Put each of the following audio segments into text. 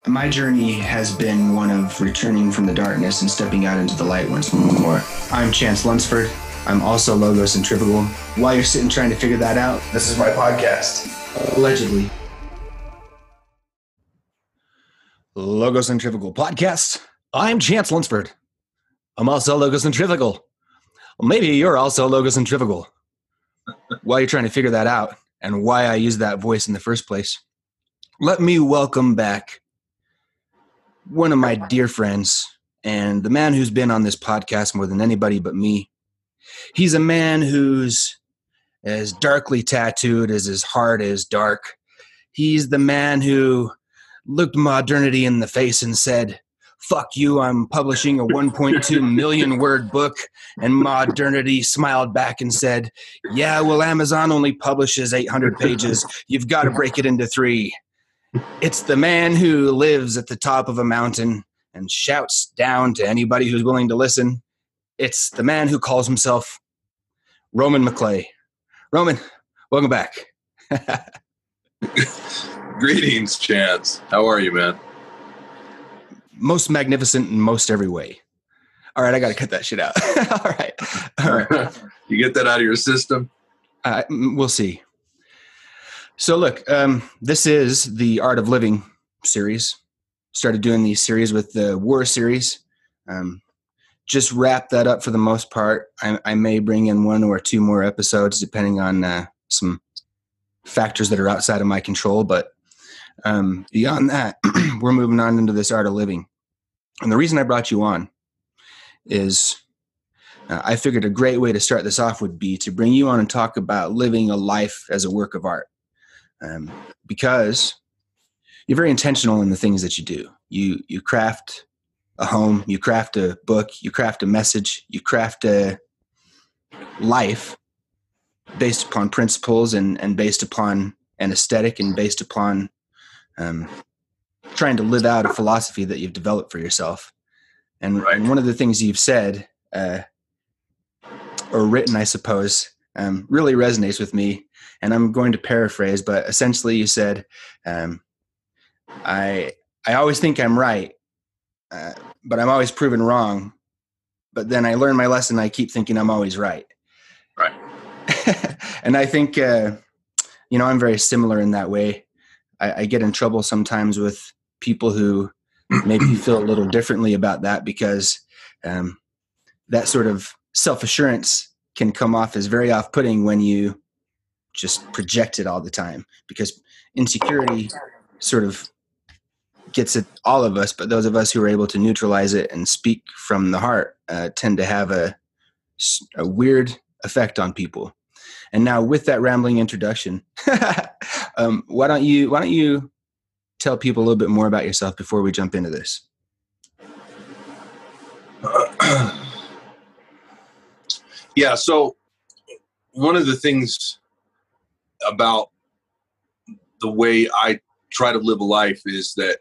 My journey has been one of returning from the darkness and stepping out into the light once more. I'm Chance Lunsford. I'm also Logo Centrifugal. While you're sitting trying to figure that out, this is my podcast. Allegedly. Logo Centrifugal Podcast. I'm Chance Lunsford. I'm also Logo Centrifugal. Well, maybe you're also Logo Centrifugal. While you're trying to figure that out and why I use that voice in the first place, let me welcome back one of my dear friends and the man who's been on this podcast more than anybody but me. He's a man who's as darkly tattooed as his heart is dark. He's the man who looked modernity in the face and said, "Fuck you, I'm publishing a 1.2 million word book." And modernity smiled back and said, "Yeah, well, Amazon only publishes 800 pages. You've got to break it into 3. It's the man who lives at the top of a mountain and shouts down to anybody who's willing to listen. It's the man who calls himself Roman McClay. Roman, welcome back. Greetings, Chance. How are you, man? Most magnificent in most every way. All right, I got to cut that shit out. All right. You get that out of your system? We'll see. So look, this is the Art of Living series. Started doing these series with the War series. Just wrap that up for the most part. I may bring in 1 or 2 more episodes depending on some factors that are outside of my control. But beyond that, we're moving on into this Art of Living. And the reason I brought you on is I figured a great way to start this off would be to bring you on and talk about living a life as a work of art. Because you're very intentional in the things that you do. You craft a home, you craft a book, you craft a message, you craft a life based upon principles and based upon an aesthetic and based upon trying to live out a philosophy that you've developed for yourself. And, right. And one of the things you've said or written, I suppose, really resonates with me. And I'm going to paraphrase, but essentially you said, I always think I'm right, but I'm always proven wrong. But then I learn my lesson. I keep thinking I'm always right. Right. And I think, I'm very similar in that way. I get in trouble sometimes with people who maybe feel a little differently about that because that sort of self-assurance can come off as very off-putting when you just project it all the time, because insecurity sort of gets at all of us, but those of us who are able to neutralize it and speak from the heart tend to have a weird effect on people. And now with that rambling introduction, why don't you tell people a little bit more about yourself before we jump into this? Yeah, so one of the things about the way I try to live a life is that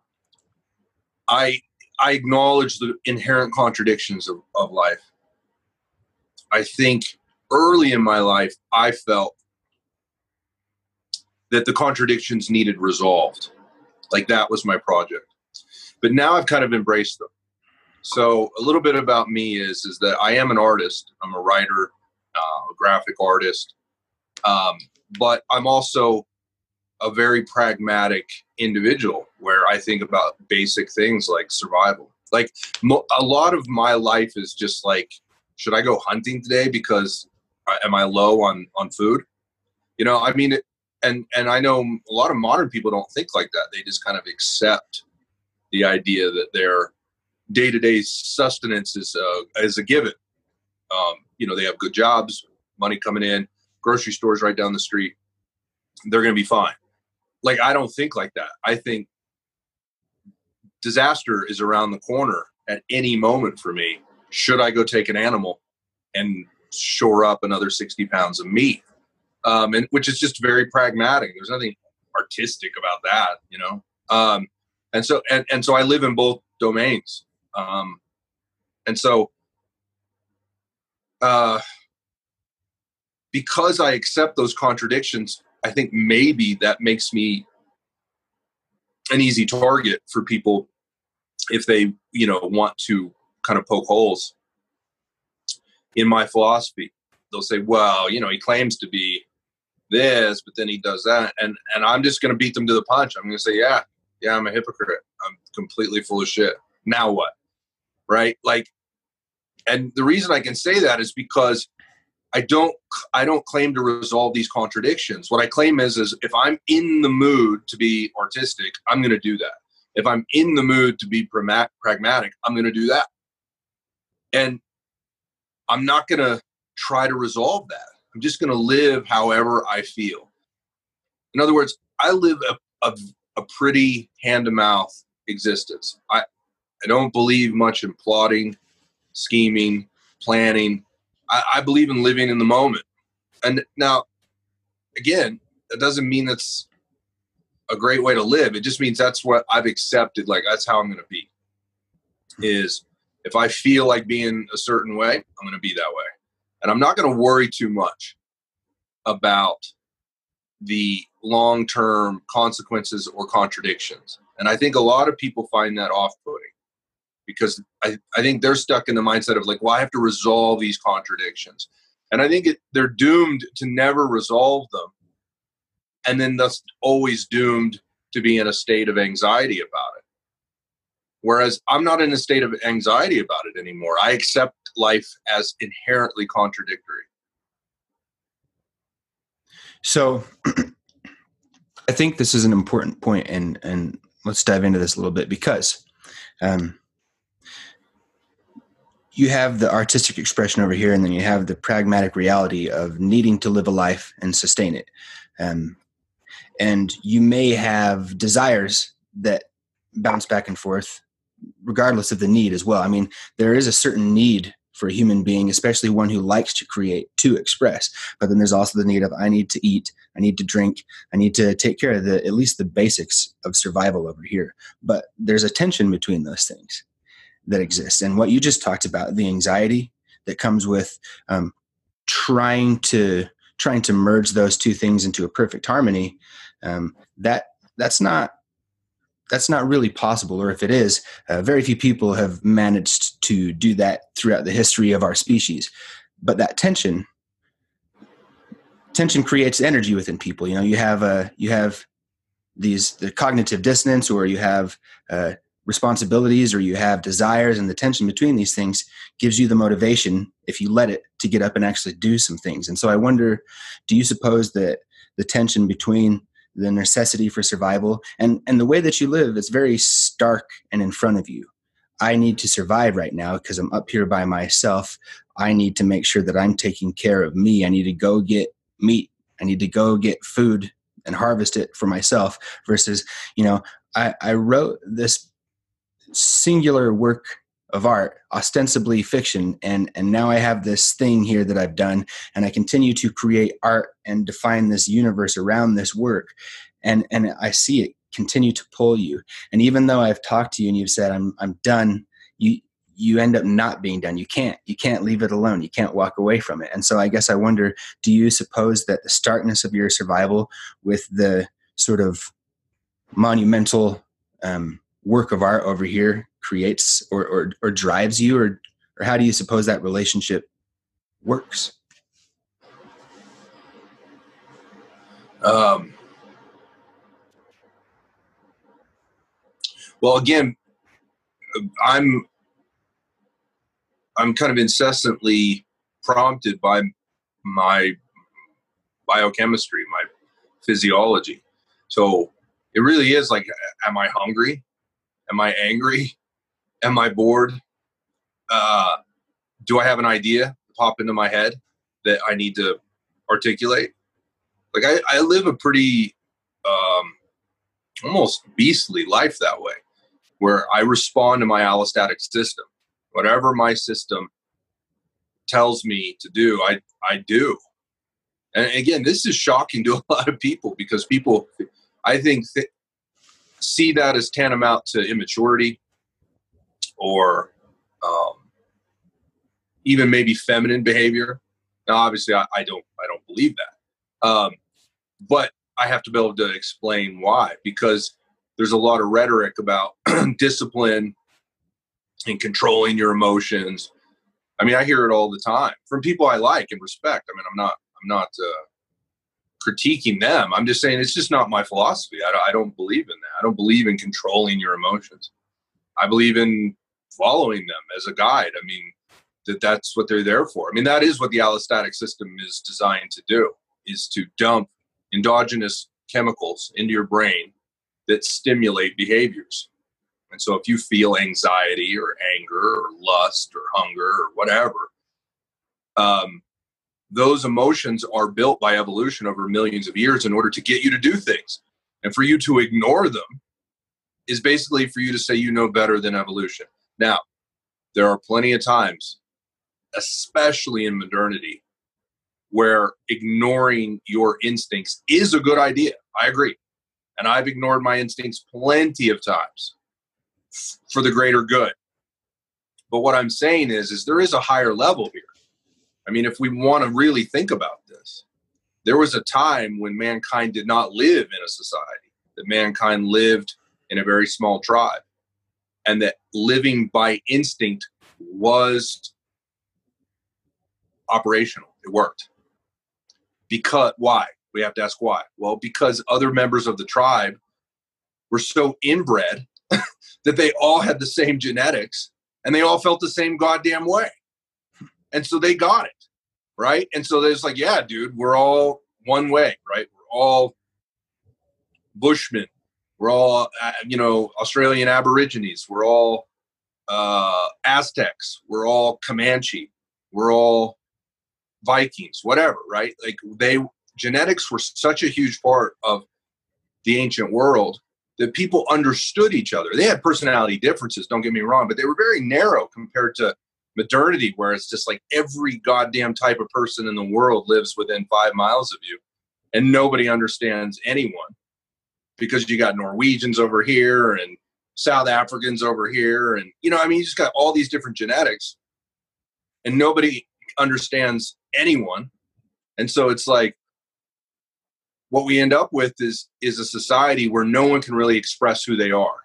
I acknowledge the inherent contradictions of life. I think early in my life, I felt that the contradictions needed resolved. Like that was my project. But now I've kind of embraced them. So a little bit about me is that I am an artist. I'm a writer, a graphic artist. But I'm also a very pragmatic individual where I think about basic things like survival. Like a lot of my life is just like, should I go hunting today because am I low on food? I mean, and I know a lot of modern people don't think like that. They just kind of accept the idea that their day-to-day sustenance is a given. They have good jobs, money coming in, grocery stores right down the street. They're going to be fine. Like, I don't think like that. I think disaster is around the corner at any moment for me. Should I go take an animal and shore up another 60 pounds of meat? And which is just very pragmatic. There's nothing artistic about that, And so I live in both domains. And so because I accept those contradictions, I think maybe that makes me an easy target for people if they, want to kind of poke holes in my philosophy. They'll say, well, he claims to be this, but then he does that. And I'm just going to beat them to the punch. I'm going to say, yeah, I'm a hypocrite. I'm completely full of shit. Now what? Right? Like, and the reason I can say that is because I don't claim to resolve these contradictions. What I claim is if I'm in the mood to be artistic, I'm going to do that. If I'm in the mood to be pragmatic, I'm going to do that. And I'm not going to try to resolve that. I'm just going to live however I feel. In other words, I live a pretty hand-to-mouth existence. I don't believe much in plotting, scheming, planning. I believe in living in the moment. And now, again, that doesn't mean that's a great way to live. It just means that's what I've accepted. Like, that's how I'm going to be. Is if I feel like being a certain way, I'm going to be that way. And I'm not going to worry too much about the long-term consequences or contradictions. And I think a lot of people find that off-putting because I think they're stuck in the mindset of like, well, I have to resolve these contradictions. And I think they're doomed to never resolve them. And then thus always doomed to be in a state of anxiety about it. Whereas I'm not in a state of anxiety about it anymore. I accept life as inherently contradictory. So I think this is an important point, and let's dive into this a little bit because you have the artistic expression over here, and then you have the pragmatic reality of needing to live a life and sustain it. And you may have desires that bounce back and forth regardless of the need as well. I mean, there is a certain need for a human being, especially one who likes to create, to express. But then there's also the need of, I need to eat, I need to drink, I need to take care of at least the basics of survival over here. But there's a tension between those things that exists. And what you just talked about, the anxiety that comes with trying to merge those two things into a perfect harmony, that's not really possible. Or if it is, very few people have managed to do that throughout the history of our species. But that tension creates energy within people. You have the cognitive dissonance, or you have responsibilities, or you have desires, and the tension between these things gives you the motivation, if you let it, to get up and actually do some things. And so I wonder, do you suppose that the tension between the necessity for survival and the way that you live is very stark and in front of you? I need to survive right now because I'm up here by myself. I need to make sure that I'm taking care of me. I need to go get meat. I need to go get food and harvest it for myself versus, I wrote this singular work of art, ostensibly fiction, and now I have this thing here that I've done, and I continue to create art and define this universe around this work, and I see it continue to pull you. And even though I've talked to you and you've said I'm done, you end up not being done. You can't leave it alone. You can't walk away from it. And so I guess I wonder, do you suppose that the starkness of your survival with the sort of monumental work of art over here creates or drives you, or how do you suppose that relationship works? Well, again, I'm kind of incessantly prompted by my biochemistry, my physiology. So it really is like, am I hungry? Am I angry? Am I bored? Do I have an idea pop into my head that I need to articulate? Like I live a pretty almost beastly life that way, where I respond to my allostatic system. Whatever my system tells me to do, I do. And again, this is shocking to a lot of people because people, I think, see that as tantamount to immaturity or even maybe feminine behavior. Now, obviously, I don't believe that, but I have to be able to explain why. Because there's a lot of rhetoric about discipline and controlling your emotions. I mean, I hear it all the time from people I like and respect. I mean, I'm not critiquing them. I'm just saying it's just not my philosophy. I don't believe in that. I don't believe in controlling your emotions. I believe in following them as a guide. I mean, that's what they're there for. I mean, that is what the allostatic system is designed to do, is to dump endogenous chemicals into your brain that stimulate behaviors. And so if you feel anxiety or anger or lust or hunger or whatever, those emotions are built by evolution over millions of years in order to get you to do things. And for you to ignore them is basically for you to say you know better than evolution. Now, there are plenty of times, especially in modernity, where ignoring your instincts is a good idea. I agree. And I've ignored my instincts plenty of times for the greater good. But what I'm saying is there is a higher level here. I mean, if we want to really think about this, there was a time when mankind did not live in a society, that mankind lived in a very small tribe, and that living by instinct was operational. It worked. Because why? We have to ask why. Well, because other members of the tribe were so inbred that they all had the same genetics and they all felt the same goddamn way. And so they got it, right? And so there's like, yeah, dude, we're all one way, right? We're all Bushmen. We're all, Australian Aborigines. We're all Aztecs. We're all Comanche. We're all Vikings, whatever, right? Like genetics were such a huge part of the ancient world that people understood each other. They had personality differences, don't get me wrong, but they were very narrow compared to modernity, where it's just like every goddamn type of person in the world lives within 5 miles of you and nobody understands anyone, because you got Norwegians over here and South Africans over here. And, you just got all these different genetics and nobody understands anyone. And so it's like, what we end up with is a society where no one can really express who they are,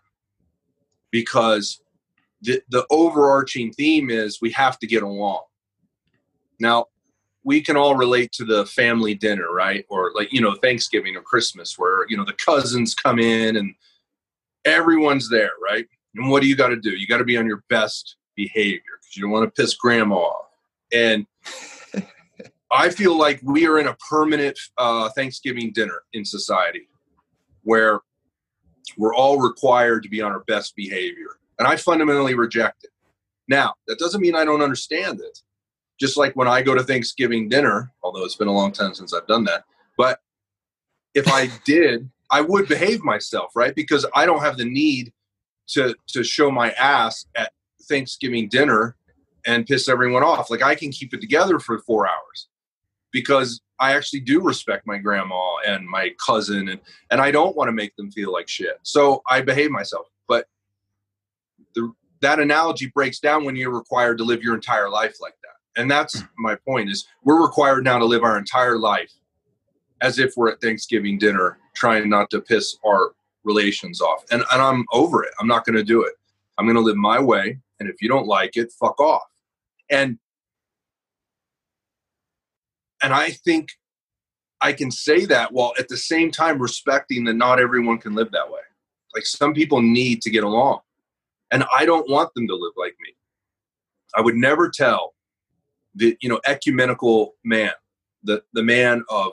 because the overarching theme is we have to get along. Now, we can all relate to the family dinner, right? Or like, Thanksgiving or Christmas, where, the cousins come in and everyone's there, right? And what do you got to do? You got to be on your best behavior because you don't want to piss grandma off. And I feel like we are in a permanent Thanksgiving dinner in society where we're all required to be on our best behavior. And I fundamentally reject it. Now, that doesn't mean I don't understand it. Just like when I go to Thanksgiving dinner, although it's been a long time since I've done that. But if I did, I would behave myself, right? Because I don't have the need to show my ass at Thanksgiving dinner and piss everyone off. Like, I can keep it together for 4 hours because I actually do respect my grandma and my cousin, and I don't want to make them feel like shit. So I behave myself. But that analogy breaks down when you're required to live your entire life like that. And that's my point, is we're required now to live our entire life as if we're at Thanksgiving dinner, trying not to piss our relations off. And I'm over it. I'm not going to do it. I'm going to live my way. And if you don't like it, fuck off. And I think I can say that while at the same time respecting that not everyone can live that way. Like, some people need to get along. And I don't want them to live like me. I would never tell the ecumenical man, the man of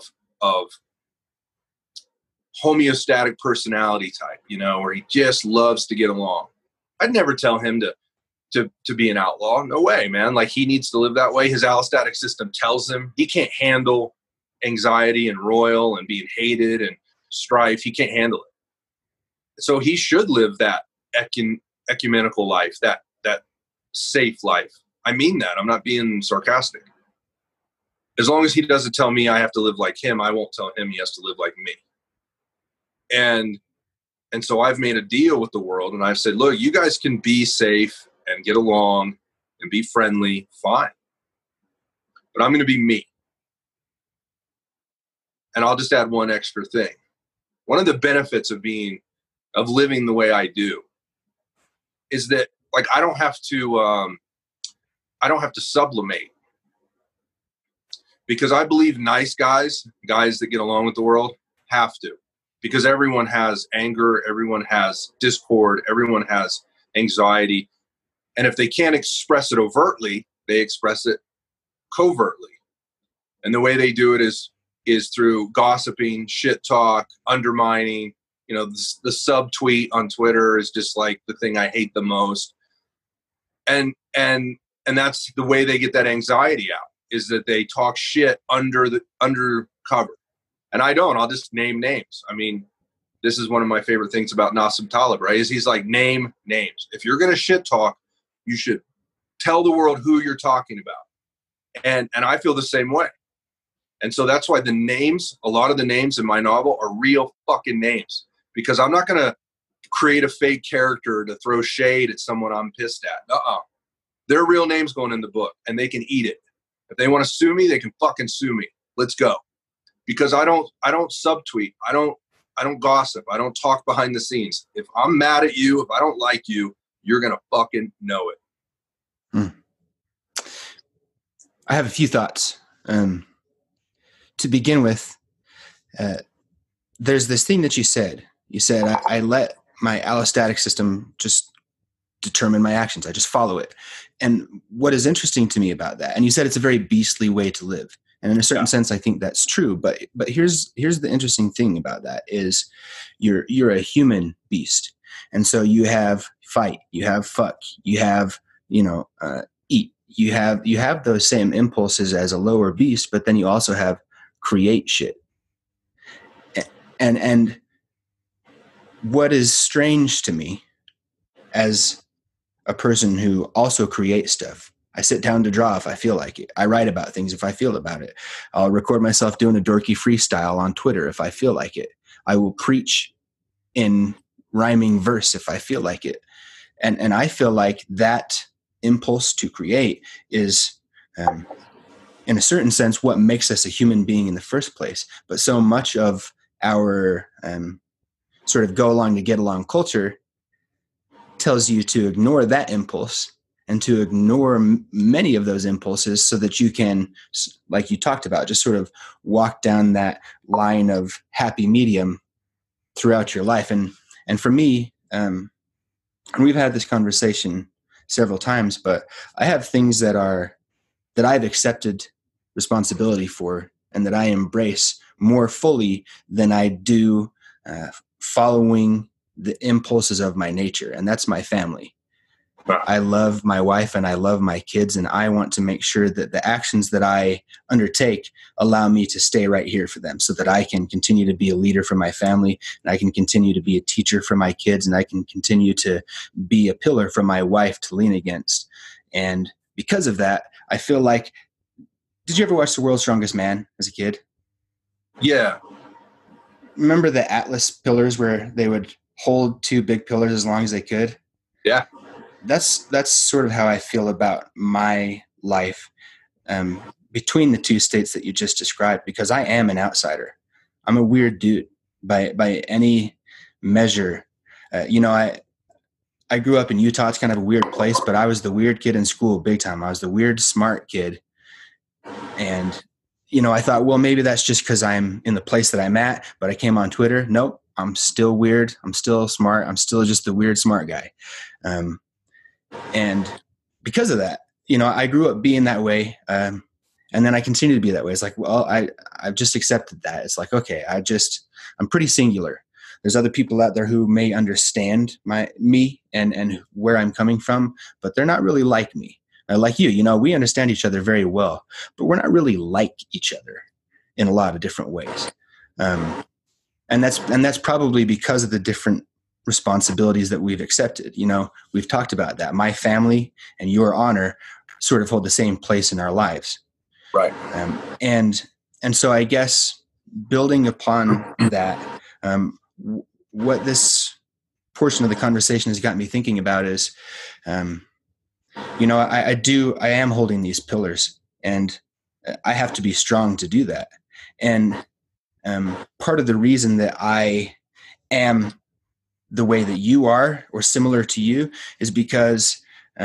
homeostatic personality type, where he just loves to get along. I'd never tell him to be an outlaw. No way, man. Like, he needs to live that way. His allostatic system tells him he can't handle anxiety and roil and being hated and strife. He can't handle it. So he should live that ecumenical life, that safe life. I mean that. I'm not being sarcastic. As long as he doesn't tell me I have to live like him, I won't tell him he has to live like me. And so I've made a deal with the world, and I've said, look, you guys can be safe and get along and be friendly, fine. But I'm going to be me. And I'll just add one extra thing. One of the benefits of being of living the way I do is that, like, I don't have to sublimate, because I believe nice guys that get along with the world, have to, because everyone has anger, everyone has discord, everyone has anxiety. And if they can't express it overtly, they express it covertly. And the way they do it is through gossiping, shit talk, undermining. You know, the subtweet on Twitter is just like the thing I hate the most. And that's the way they get that anxiety out, is that they talk shit undercover. And I don't. I'll just name names. I mean, this is one of my favorite things about Nassim Taleb, right? Is he's like, name names. If you're going to shit talk, you should tell the world who you're talking about. And I feel the same way. And so that's why a lot of the names in my novel are real fucking names, because I'm not going to create a fake character to throw shade at someone I'm pissed at. They're real names going in the book, and they can eat it. If they want to sue me, they can fucking sue me. Let's go. Because I don't subtweet. I don't gossip. I don't talk behind the scenes. If I'm mad at you, if I don't like you, you're going to fucking know it. I have a few thoughts. To begin with, there's this thing that you said. You said, I let my allostatic system just determine my actions. I just follow it. And what is interesting to me about that, and you said it's a very beastly way to live. And in a certain sense, I think that's true. But here's the interesting thing about that is you're a human beast. And so you have fight, you have fuck, you have, eat. You have those same impulses as a lower beast, but then you also have create shit. And what is strange to me as a person who also creates stuff, I sit down to draw if I feel like it. I write about things if I feel about it. I'll record myself doing a dorky freestyle on Twitter if I feel like it. I will preach in rhyming verse if I feel like it. And I feel like that impulse to create is, in a certain sense, what makes us a human being in the first place. But so much of our sort of go along to get along culture tells you to ignore that impulse and to ignore many of those impulses so that you can, like you talked about, just sort of walk down that line of happy medium throughout your life. And for me, and we've had this conversation several times, but I have things that I've accepted responsibility for and that I embrace more fully than I do following the impulses of my nature. And that's my family. Wow. I love my wife and I love my kids, and I want to make sure that the actions that I undertake allow me to stay right here for them so that I can continue to be a leader for my family, and I can continue to be a teacher for my kids, and I can continue to be a pillar for my wife to lean against. And because of that, I feel like, did you ever watch The World's Strongest Man as a kid? Yeah. Remember the Atlas pillars where they would hold two big pillars as long as they could? Yeah. That's sort of how I feel about my life between the two states that you just described, because I am an outsider. I'm a weird dude by any measure. I grew up in Utah. It's kind of a weird place, but I was the weird kid in school big time. I was the weird, smart kid. And, I thought, well, maybe that's just because I'm in the place that I'm at, but I came on Twitter. Nope. I'm still weird. I'm still smart. I'm still just the weird, smart guy. And because of that, I grew up being that way. And then I continue to be that way. It's like, well, I've just accepted that. It's like, okay, I'm pretty singular. There's other people out there who may understand me and where I'm coming from, but they're not really like me. Like you, we understand each other very well, but we're not really like each other in a lot of different ways. And that's probably because of the different responsibilities that we've accepted. We've talked about that. My family and your honor sort of hold the same place in our lives. Right. And so I guess building upon that, what this portion of the conversation has got me thinking about is, I am holding these pillars, and I have to be strong to do that. And part of the reason that I am the way that you are or similar to you is because,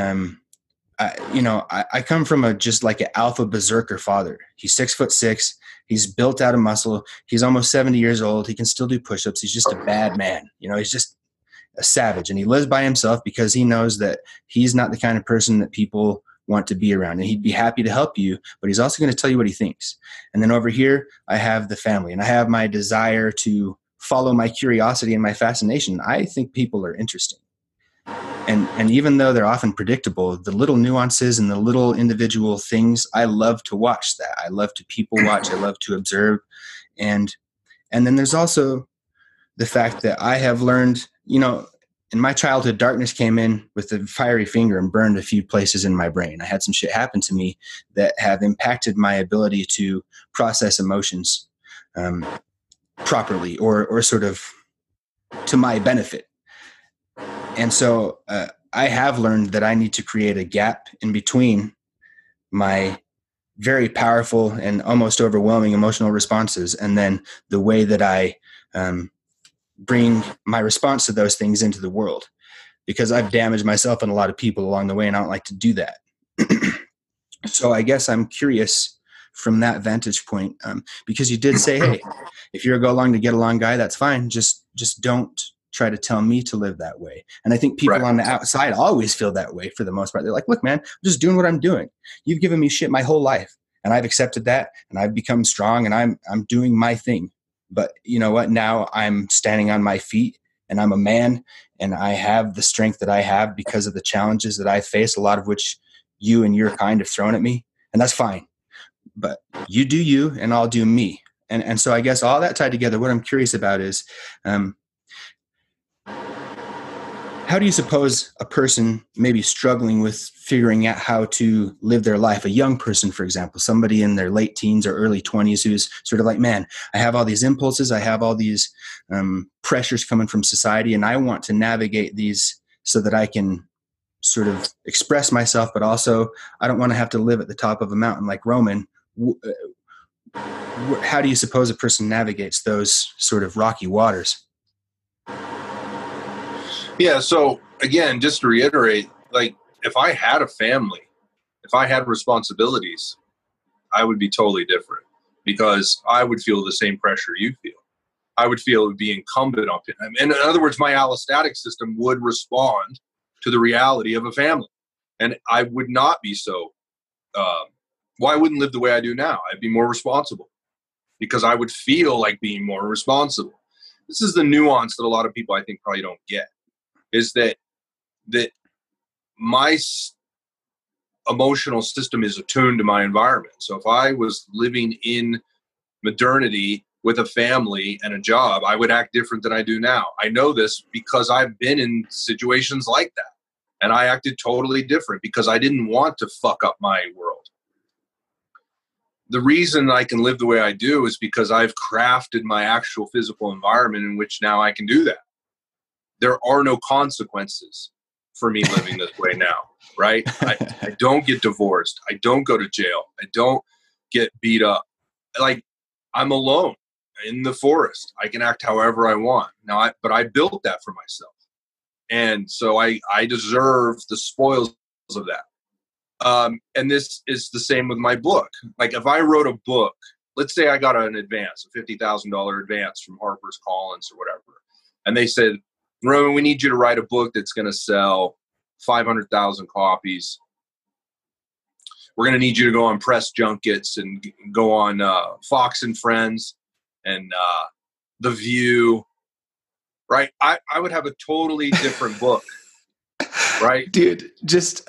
I come from just like an alpha berserker father. He's 6'6". He's built out of muscle. He's almost 70 years old. He can still do push-ups. He's just a bad man. He's just a savage, and he lives by himself because he knows that he's not the kind of person that people want to be around, and he'd be happy to help you, but he's also going to tell you what he thinks. And then over here, I have the family, and I have my desire to follow my curiosity and my fascination. I think people are interesting. And even though they're often predictable, the little nuances and the little individual things, I love to watch that. I love to people watch. I love to observe. And then there's also the fact that I have learned, in my childhood, darkness came in with a fiery finger and burned a few places in my brain. I had some shit happen to me that have impacted my ability to process emotions properly or sort of to my benefit. And so I have learned that I need to create a gap in between my very powerful and almost overwhelming emotional responses and then the way that I bring my response to those things into the world, because I've damaged myself and a lot of people along the way, and I don't like to do that. So I guess I'm curious from that vantage point, because you did say, hey, if you're a go along to get along guy, that's fine. Just don't try to tell me to live that way. And I think people on the outside always feel that way for the most part. They're like, look, man, I'm just doing what I'm doing. You've given me shit my whole life, and I've accepted that, and I've become strong, and I'm doing my thing. But you know what? Now I'm standing on my feet, and I'm a man, and I have the strength that I have because of the challenges that I face, a lot of which you and your kind have thrown at me. And that's fine. But you do you, and I'll do me. And so I guess all that tied together, what I'm curious about is, how do you suppose a person maybe struggling with figuring out how to live their life, a young person, for example, somebody in their late teens or early 20s who's sort of like, man, I have all these impulses, I have all these pressures coming from society, and I want to navigate these so that I can sort of express myself, but also I don't want to have to live at the top of a mountain like Roman. How do you suppose a person navigates those sort of rocky waters? Yeah. So again, just to reiterate, like if I had a family, if I had responsibilities, I would be totally different, because I would feel the same pressure you feel. I would feel it would be incumbent on him. And in other words, my allostatic system would respond to the reality of a family. And I would not be so, I wouldn't live the way I do now. I'd be more responsible because I would feel like being more responsible. This is the nuance that a lot of people I think probably don't get, is that my emotional system is attuned to my environment. So if I was living in modernity with a family and a job, I would act different than I do now. I know this because I've been in situations like that, and I acted totally different because I didn't want to fuck up my world. The reason I can live the way I do is because I've crafted my actual physical environment in which now I can do that. There are no consequences for me living this way now, right? I don't get divorced. I don't go to jail. I don't get beat up. Like, I'm alone in the forest. I can act however I want. But I built that for myself. And so I deserve the spoils of that. And this is the same with my book. Like, if I wrote a book, let's say I got an advance, a $50,000 advance from Harper's Collins or whatever, and they said, Roman, we need you to write a book that's going to sell 500,000 copies. We're going to need you to go on press junkets and go on Fox and Friends and The View, right? I would have a totally different book, right? Dude, just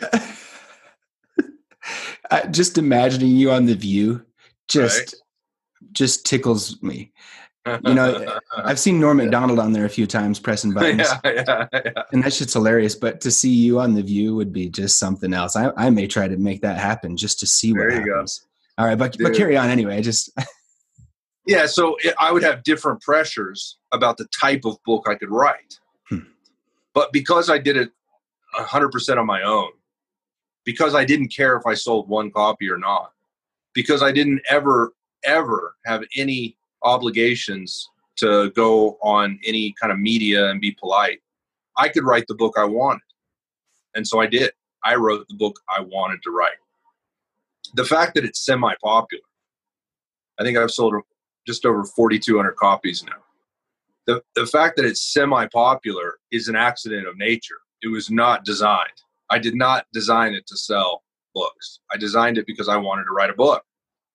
imagining you on The View just tickles me. You know, I've seen Norm Macdonald on there a few times pressing buttons. Yeah. And that shit's hilarious. But to see you on The View would be just something else. I may try to make that happen just to see what happens. Go. All right, but carry on anyway. Yeah, so I would have different pressures about the type of book I could write. But because I did it 100% on my own, because I didn't care if I sold one copy or not, because I didn't ever have any obligations to go on any kind of media and be polite. I could write the book I wanted. And so I did. I wrote the book I wanted to write. The fact that it's semi-popular, I think I've sold just over 4,200 copies now. The fact that it's semi-popular is an accident of nature. It was not designed. I did not design it to sell books. I designed it because I wanted to write a book.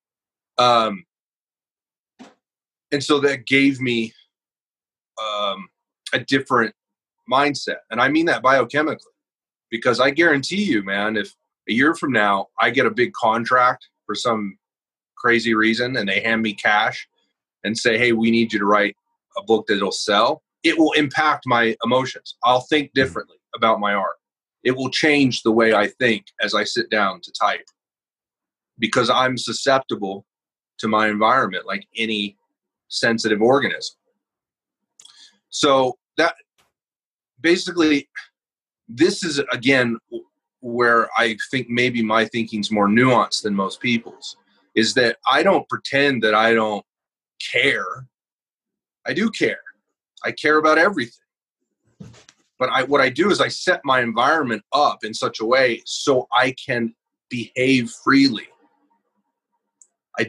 And so that gave me a different mindset. And I mean that biochemically, because I guarantee you, man, if a year from now I get a big contract for some crazy reason and they hand me cash and say, hey, we need you to write a book that'll sell, it will impact my emotions. I'll think differently about my art. It will change the way I think as I sit down to type, because I'm susceptible to my environment like any sensitive organism. So that basically, this is again where I think maybe my thinking's more nuanced than most people's, is that I don't pretend that I don't care. I do care. I care about everything. But what I do is I set my environment up in such a way so I can behave freely. I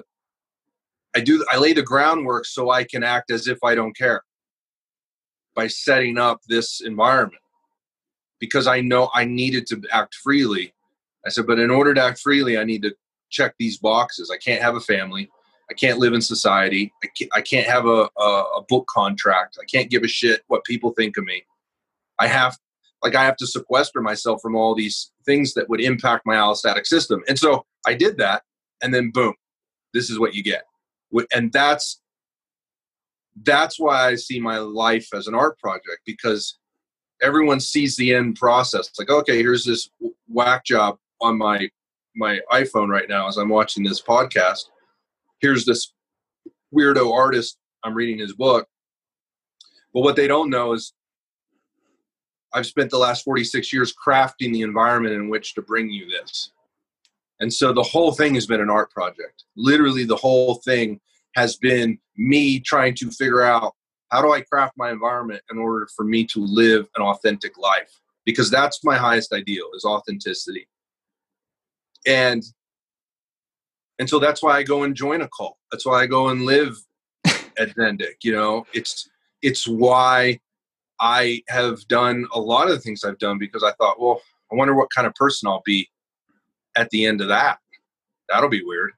lay the groundwork so I can act as if I don't care by setting up this environment, because I know I needed to act freely. I said, but in order to act freely, I need to check these boxes. I can't have a family. I can't live in society. I can't have a book contract. I can't give a shit what people think of me. I have to sequester myself from all these things that would impact my allostatic system. And so I did that, and then boom, this is what you get. And that's why I see my life as an art project, because everyone sees the end process. It's like, okay, here's this whack job on my iPhone right now as I'm watching this podcast. Here's this weirdo artist. I'm reading his book. But what they don't know is I've spent the last 46 years crafting the environment in which to bring you this. And so the whole thing has been an art project. Literally the whole thing has been me trying to figure out, how do I craft my environment in order for me to live an authentic life? Because that's my highest ideal, is authenticity. And so that's why I go and join a cult. That's why I go and live at Zendik. You know, it's why I have done a lot of the things I've done, because I thought, well, I wonder what kind of person I'll be at the end of that. That'll be weird.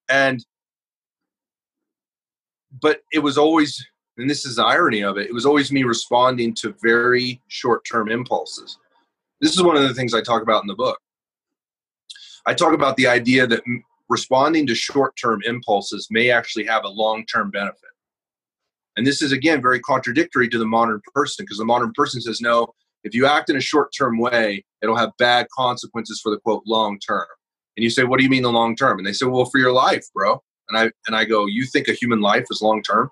But it was always, and this is the irony of it, it was always me responding to very short-term impulses. This is one of the things I talk about in the book. I talk about the idea that responding to short-term impulses may actually have a long-term benefit. And this is, again, very contradictory to the modern person, because the modern person says, no, if you act in a short-term way, it'll have bad consequences for the, quote, long-term. And you say, what do you mean the long-term? And they say, well, for your life, bro. And I go, you think a human life is long-term?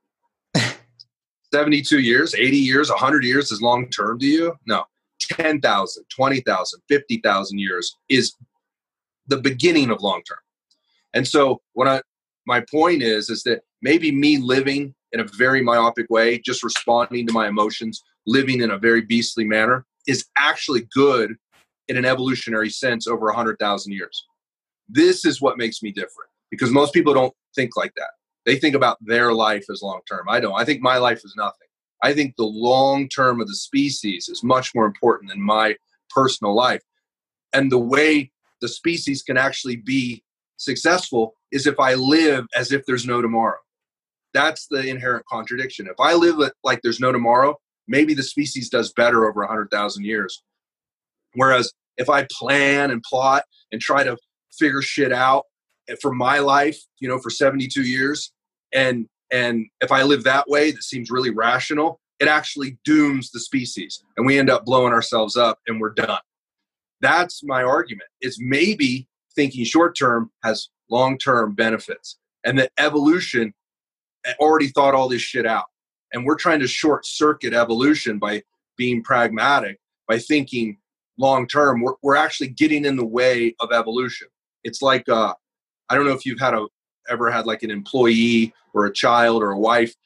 72 years, 80 years, 100 years is long-term to you? No. 10,000, 20,000, 50,000 years is the beginning of long-term. And so my point is that maybe me living in a very myopic way, just responding to my emotions, living in a very beastly manner, is actually good in an evolutionary sense over 100,000 years. This is what makes me different, because most people don't think like that. They think about their life as long-term. I don't. I think my life is nothing. I think the long-term of the species is much more important than my personal life. And the way the species can actually be successful is if I live as if there's no tomorrow. That's the inherent contradiction. If I live like there's no tomorrow, maybe the species does better over 100,000 years. Whereas if I plan and plot and try to figure shit out for my life, you know, for 72 years, and if I live that way, that seems really rational, it actually dooms the species, and we end up blowing ourselves up and we're done. That's my argument. Is maybe thinking short term has long-term benefits, and that evolution already thought all this shit out. And we're trying to short circuit evolution by being pragmatic, by thinking long-term. We're actually getting in the way of evolution. It's like, I don't know if you've ever had like an employee or a child or a wife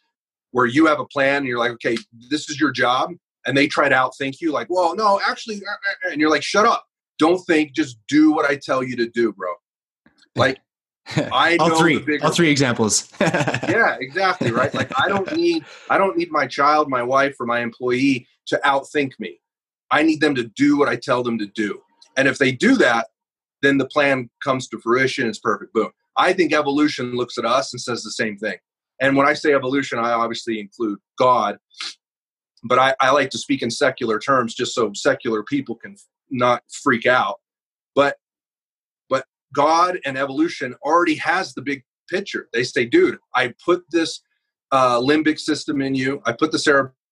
where you have a plan and you're like, okay, this is your job. And they try to outthink you like, well, no, actually, and you're like, shut up. Don't think, just do what I tell you to do, bro. Like, I know all three examples. Yeah, exactly. Right. Like I don't need my child, my wife, or my employee to outthink me. I need them to do what I tell them to do. And if they do that, then the plan comes to fruition. It's perfect. Boom. I think evolution looks at us and says the same thing. And when I say evolution, I obviously include God, but I like to speak in secular terms just so secular people can not freak out. But God and evolution already has the big picture. They say, dude, I put this limbic system in you. I put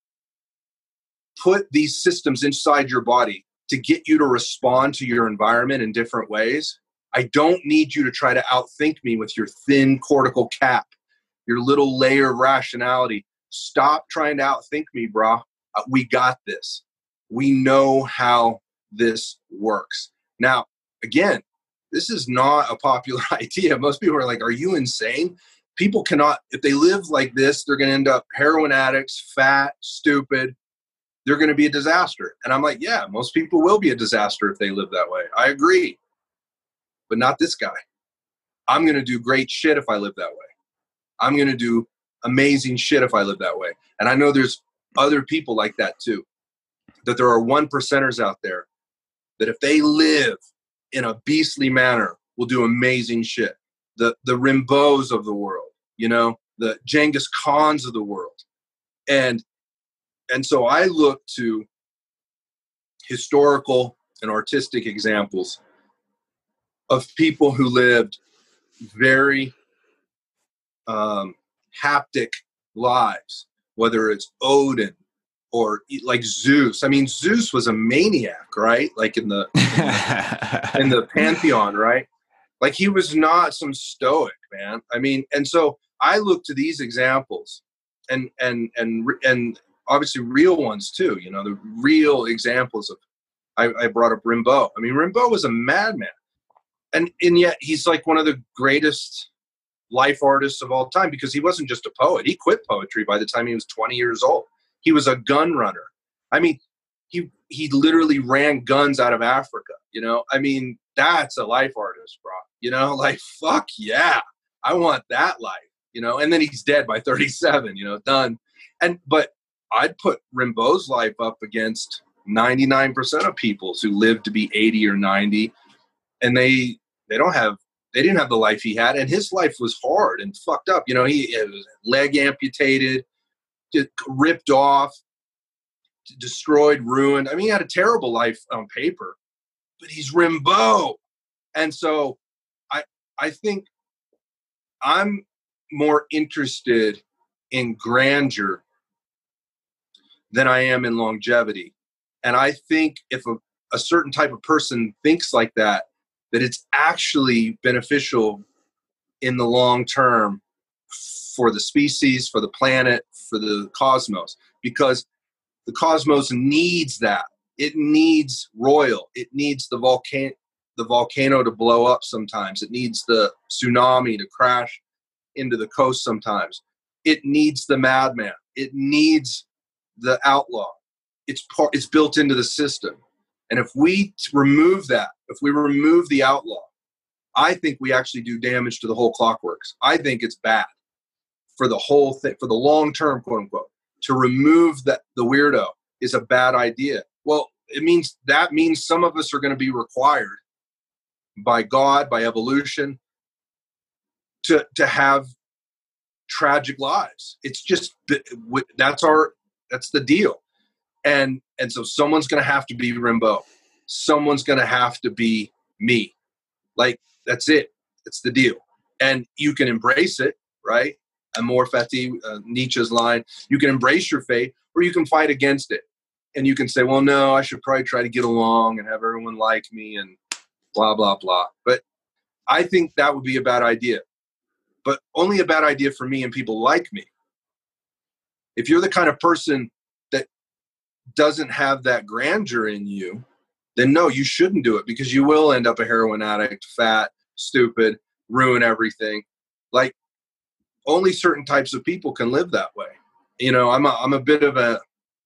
put these systems inside your body to get you to respond to your environment in different ways. I don't need you to try to outthink me with your thin cortical cap, your little layer of rationality. Stop trying to outthink me, brah. We got this. We know how this works. Now, again, this is not a popular idea. Most people are like, are you insane? People cannot, if they live like this, they're going to end up heroin addicts, fat, stupid. They're going to be a disaster. And I'm like, yeah, most people will be a disaster if they live that way. I agree. But not this guy. I'm going to do great shit if I live that way. I'm going to do amazing shit if I live that way. And I know there's other people like that too. That there are 1%ers out there that if they live in a beastly manner will do amazing shit. The Rimbos of the world, you know, the Genghis Khans of the world. And so I look to historical and artistic examples of people who lived very haptic lives, whether it's Odin or like Zeus. I mean, Zeus was a maniac, right? Like in the pantheon, right? Like he was not some stoic, man. I mean, and so I look to these examples and obviously real ones too, you know, the real examples of, I brought up Rimbaud. I mean, Rimbaud was a madman. And yet he's like one of the greatest life artists of all time because he wasn't just a poet. He quit poetry by the time he was 20 years old. He was a gun runner. I mean, he literally ran guns out of Africa, you know? I mean, that's a life artist, bro. You know, like, fuck yeah. I want that life, you know? And then he's dead by 37, you know, done. But I'd put Rimbaud's life up against 99% of people who live to be 80 or 90. And they didn't have the life he had. And his life was hard and fucked up. You know, he was leg amputated, ripped off, destroyed, ruined. I mean, he had a terrible life on paper, but he's Rimbaud. And so I think I'm more interested in grandeur than I am in longevity. And I think if a certain type of person thinks like that it's actually beneficial in the long term for the species, for the planet, for the cosmos, because the cosmos needs that. It needs royal. It needs the volcano to blow up sometimes. It needs the tsunami to crash into the coast sometimes. It needs the madman. It needs the outlaw. It's built into the system. And if we remove that, if we remove the outlaw, I think we actually do damage to the whole clockworks. I think it's bad for the whole thing, for the long term, quote unquote. To remove the weirdo is a bad idea. Well, that means some of us are going to be required by God, by evolution, to have tragic lives. It's just that's the deal. And so someone's going to have to be Rimbaud. Someone's going to have to be me. Like, that's it. It's the deal. And you can embrace it, right? Amor fati, Nietzsche's line. You can embrace your fate, or you can fight against it. And you can say, well, no, I should probably try to get along and have everyone like me and blah, blah, blah. But I think that would be a bad idea. But only a bad idea for me and people like me. If you're the kind of person that doesn't have that grandeur in you, then no, you shouldn't do it, because you will end up a heroin addict, fat, stupid, ruin everything. Like, only certain types of people can live that way. I'm a bit of a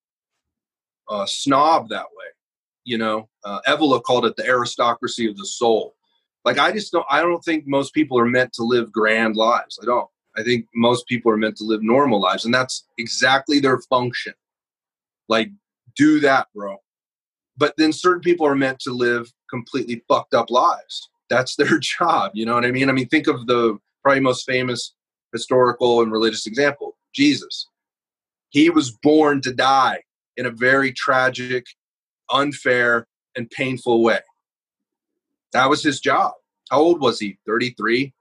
snob that way. Evola called it the aristocracy of the soul. Like, I don't think most people are meant to live grand lives. I don't. I think most people are meant to live normal lives, and that's exactly their function. Like, do that, bro. But then certain people are meant to live completely fucked up lives. That's their job. You know what I mean? I mean, think of the probably most famous historical and religious example, Jesus. He was born to die in a very tragic, unfair, and painful way. That was his job. How old was he? 33,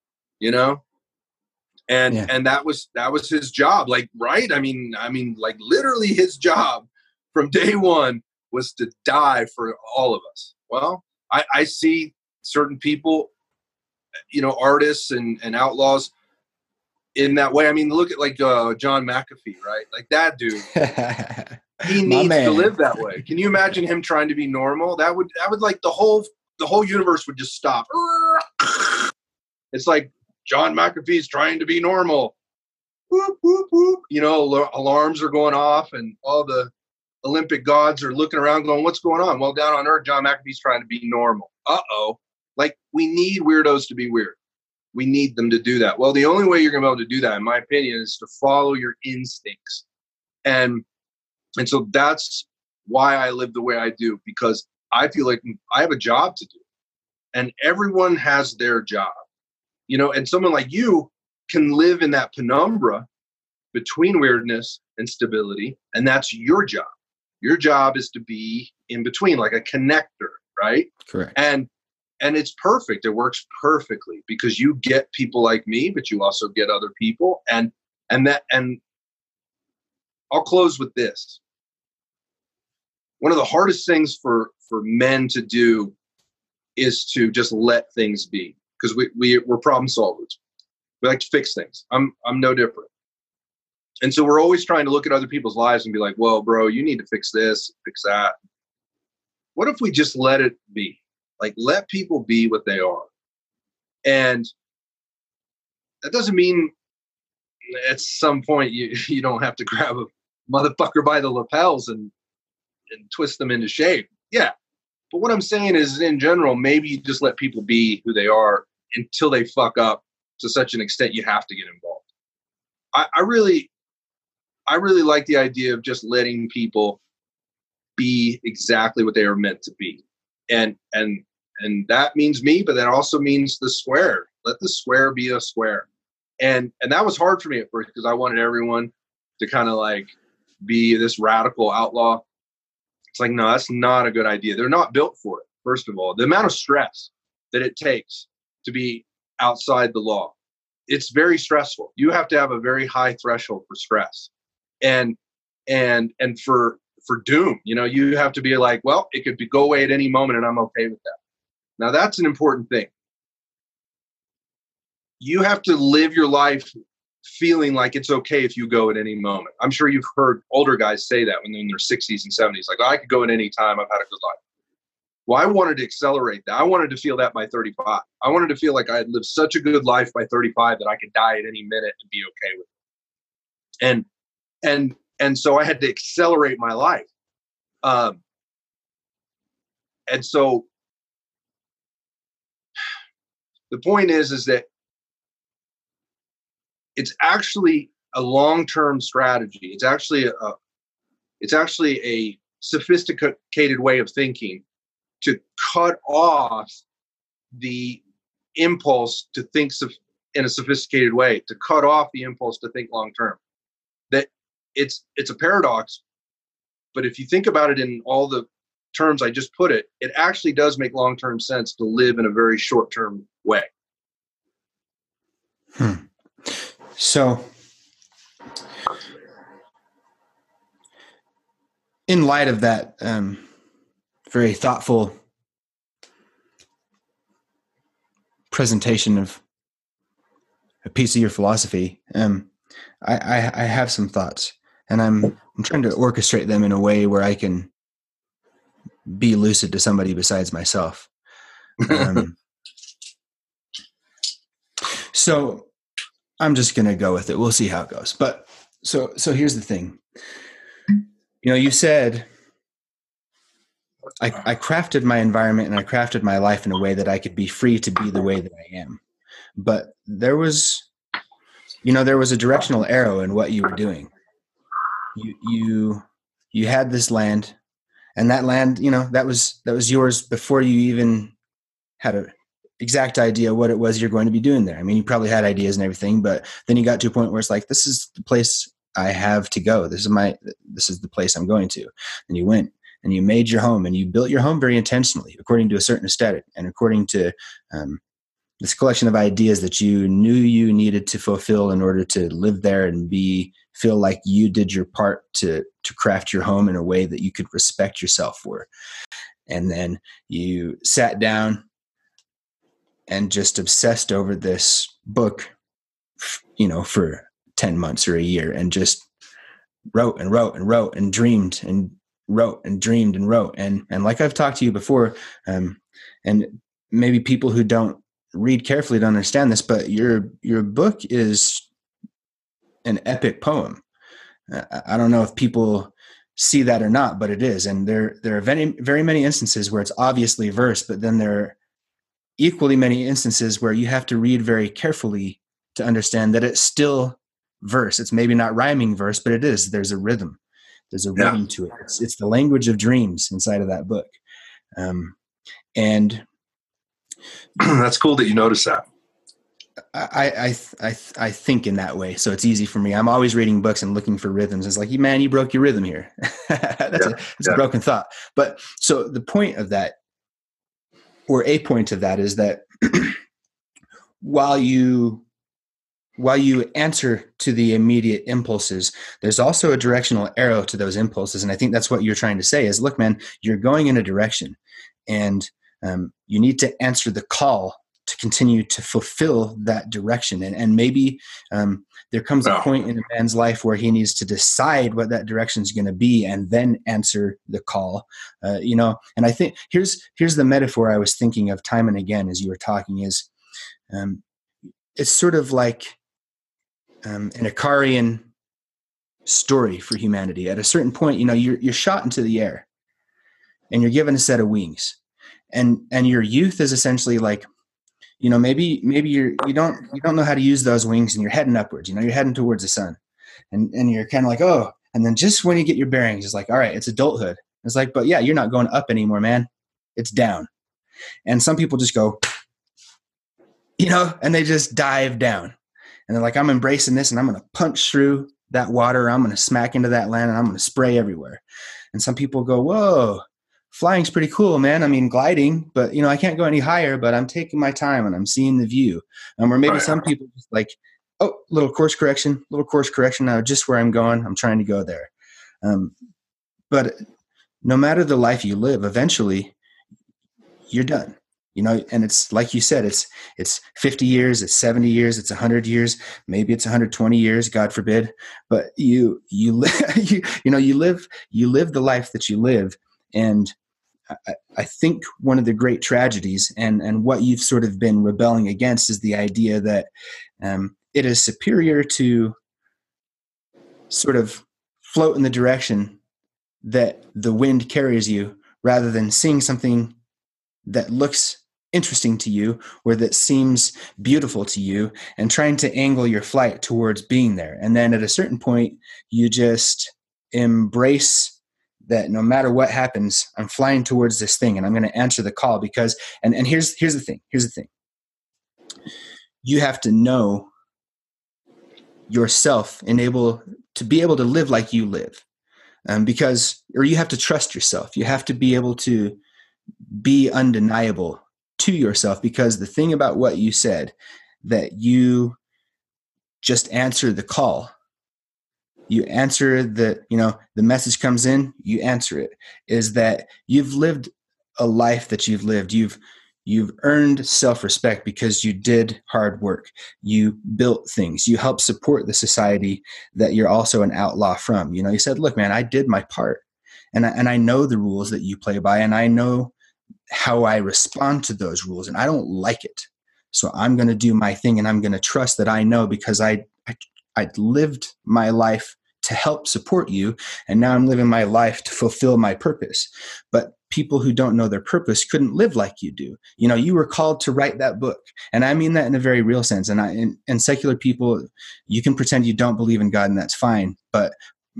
And that was his job. Like, right? I mean, like, literally his job from day one was to die for all of us. Well, I see certain people, artists and outlaws in that way. I mean, look at like John McAfee, right? Like, that dude, he needs to live that way. Can you imagine him trying to be normal? That would like the whole universe would just stop. It's like John McAfee's trying to be normal. Whoop, whoop, whoop. Alarms are going off, and all the Olympic gods are looking around going, what's going on? Well, down on Earth, John McAfee's trying to be normal. Uh-oh. Like, we need weirdos to be weird. We need them to do that. Well, the only way you're going to be able to do that, in my opinion, is to follow your instincts. And so that's why I live the way I do, because I feel like I have a job to do. And everyone has their job. And someone like you can live in that penumbra between weirdness and stability, and that's your job. Your job is to be in between, like a connector, right? Correct. And it's perfect. It works perfectly because you get people like me, but you also get other people. And I'll close with this. One of the hardest things for men to do is to just let things be, because we're problem solvers. We like to fix things. I'm no different. And so we're always trying to look at other people's lives and be like, well, bro, you need to fix this, fix that. What if we just let it be? Like, let people be what they are. And that doesn't mean at some point you don't have to grab a motherfucker by the lapels and twist them into shape. Yeah. But what I'm saying is, in general, maybe you just let people be who they are until they fuck up to such an extent you have to get involved. I really like the idea of just letting people be exactly what they are meant to be. And that means me, but that also means the square. Let the square be a square. And that was hard for me at first, because I wanted everyone to kind of like be this radical outlaw. It's like, no, that's not a good idea. They're not built for it. First of all, the amount of stress that it takes to be outside the law, it's very stressful. You have to have a very high threshold for stress. And for doom, you have to be like, well, it could go away at any moment and I'm okay with that. Now, that's an important thing. You have to live your life feeling like it's okay if you go at any moment. I'm sure you've heard older guys say that when they're in their 60s and 70s, like, oh, I could go at any time. I've had a good life. Well, I wanted to accelerate that. I wanted to feel that by 35. I wanted to feel like I had lived such a good life by 35 that I could die at any minute and be okay with it. And so I had to accelerate my life. And so the point is that it's actually a long-term strategy. It's actually a sophisticated way of thinking to cut off the impulse to think in a sophisticated way, to cut off the impulse to think long-term. That it's a paradox, but if you think about it in all the terms I just put it actually does make long-term sense to live in a very short-term way. So, in light of that very thoughtful presentation of a piece of your philosophy, I have some thoughts, and I'm trying to orchestrate them in a way where I can be lucid to somebody besides myself. So I'm just going to go with it. We'll see how it goes. But So here's the thing. You said I crafted my environment and I crafted my life in a way that I could be free to be the way that I am. But there was a directional arrow in what you were doing. You had this land, and that land, that was yours before you even had an exact idea what it was you're going to be doing there. I mean, you probably had ideas and everything, but then you got to a point where it's like, this is the place I have to go. This is the place I'm going to. And you went and you made your home, and you built your home very intentionally according to a certain aesthetic and according to this collection of ideas that you knew you needed to fulfill in order to live there and feel like you did your part to craft your home in a way that you could respect yourself for. And then you sat down and just obsessed over this book, for 10 months or a year, and just wrote and wrote and wrote and dreamed and wrote and dreamed and wrote. And like I've talked to you before, and maybe people who don't read carefully to understand this, but your book is an epic poem. I don't know if people see that or not, but it is. And there are very, very many instances where it's obviously verse, but then there are equally many instances where you have to read very carefully to understand that it's still verse. It's maybe not rhyming verse, but it is. There's a rhythm. There's a rhythm to it. It's the language of dreams inside of that book. And that's cool that you notice that. I think in that way, so it's easy for me. I'm always reading books and looking for rhythms. It's like, man, you broke your rhythm here. That's a broken thought. But so the point of that, or a point of that, is that while you answer to the immediate impulses, there's also a directional arrow to those impulses. And I think that's what you're trying to say is, look, man, you're going in a direction, and you need to answer the call to continue to fulfill that direction. And maybe there comes a point in a man's life where he needs to decide what that direction is going to be and then answer the call. And I think here's the metaphor I was thinking of time and again as you were talking is it's sort of like an Icarian story for humanity. At a certain point, you're shot into the air and you're given a set of wings. And your youth is essentially like, maybe you don't know how to use those wings, and you're heading upwards. You're heading towards the sun, and you're kind of like, oh. And then just when you get your bearings, it's like, all right, it's adulthood. It's like, but yeah, you're not going up anymore, man. It's down. And some people just go, and they just dive down, and they're like, I'm embracing this, and I'm going to punch through that water. I'm going to smack into that land, and I'm going to spray everywhere. And some people go, whoa. Flying's pretty cool, man. I mean, gliding, but I can't go any higher, but I'm taking my time and I'm seeing the view. Or maybe some people just like, oh, little course correction. Now, just where I'm going, I'm trying to go there. But no matter the life you live, eventually you're done. And it's like you said, it's 50 years, it's 70 years, it's 100 years, maybe it's 120 years, God forbid. But you live the life that you live. And I think one of the great tragedies and what you've sort of been rebelling against is the idea that it is superior to sort of float in the direction that the wind carries you rather than seeing something that looks interesting to you or that seems beautiful to you and trying to angle your flight towards being there. And then at a certain point, you just embrace that no matter what happens, I'm flying towards this thing and I'm going to answer the call because, and here's the thing. You have to know yourself and to be able to live like you live. Or you have to trust yourself. You have to be able to be undeniable to yourself, because the thing about what you said, that you just answer the call. You answer the message comes in, you answer it, is that you've lived a life that you've lived. You've earned self-respect because you did hard work. You built things. You helped support the society that you're also an outlaw from. You said, look, man, I did my part. And I know the rules that you play by, and I know how I respond to those rules, and I don't like it. So I'm going to do my thing, and I'm going to trust that I know, because I I'd lived my life to help support you, and now I'm living my life to fulfill my purpose. But people who don't know their purpose couldn't live like you do. You know, you were called to write that book, and I mean that in a very real sense. And secular people, you can pretend you don't believe in God, and that's fine. But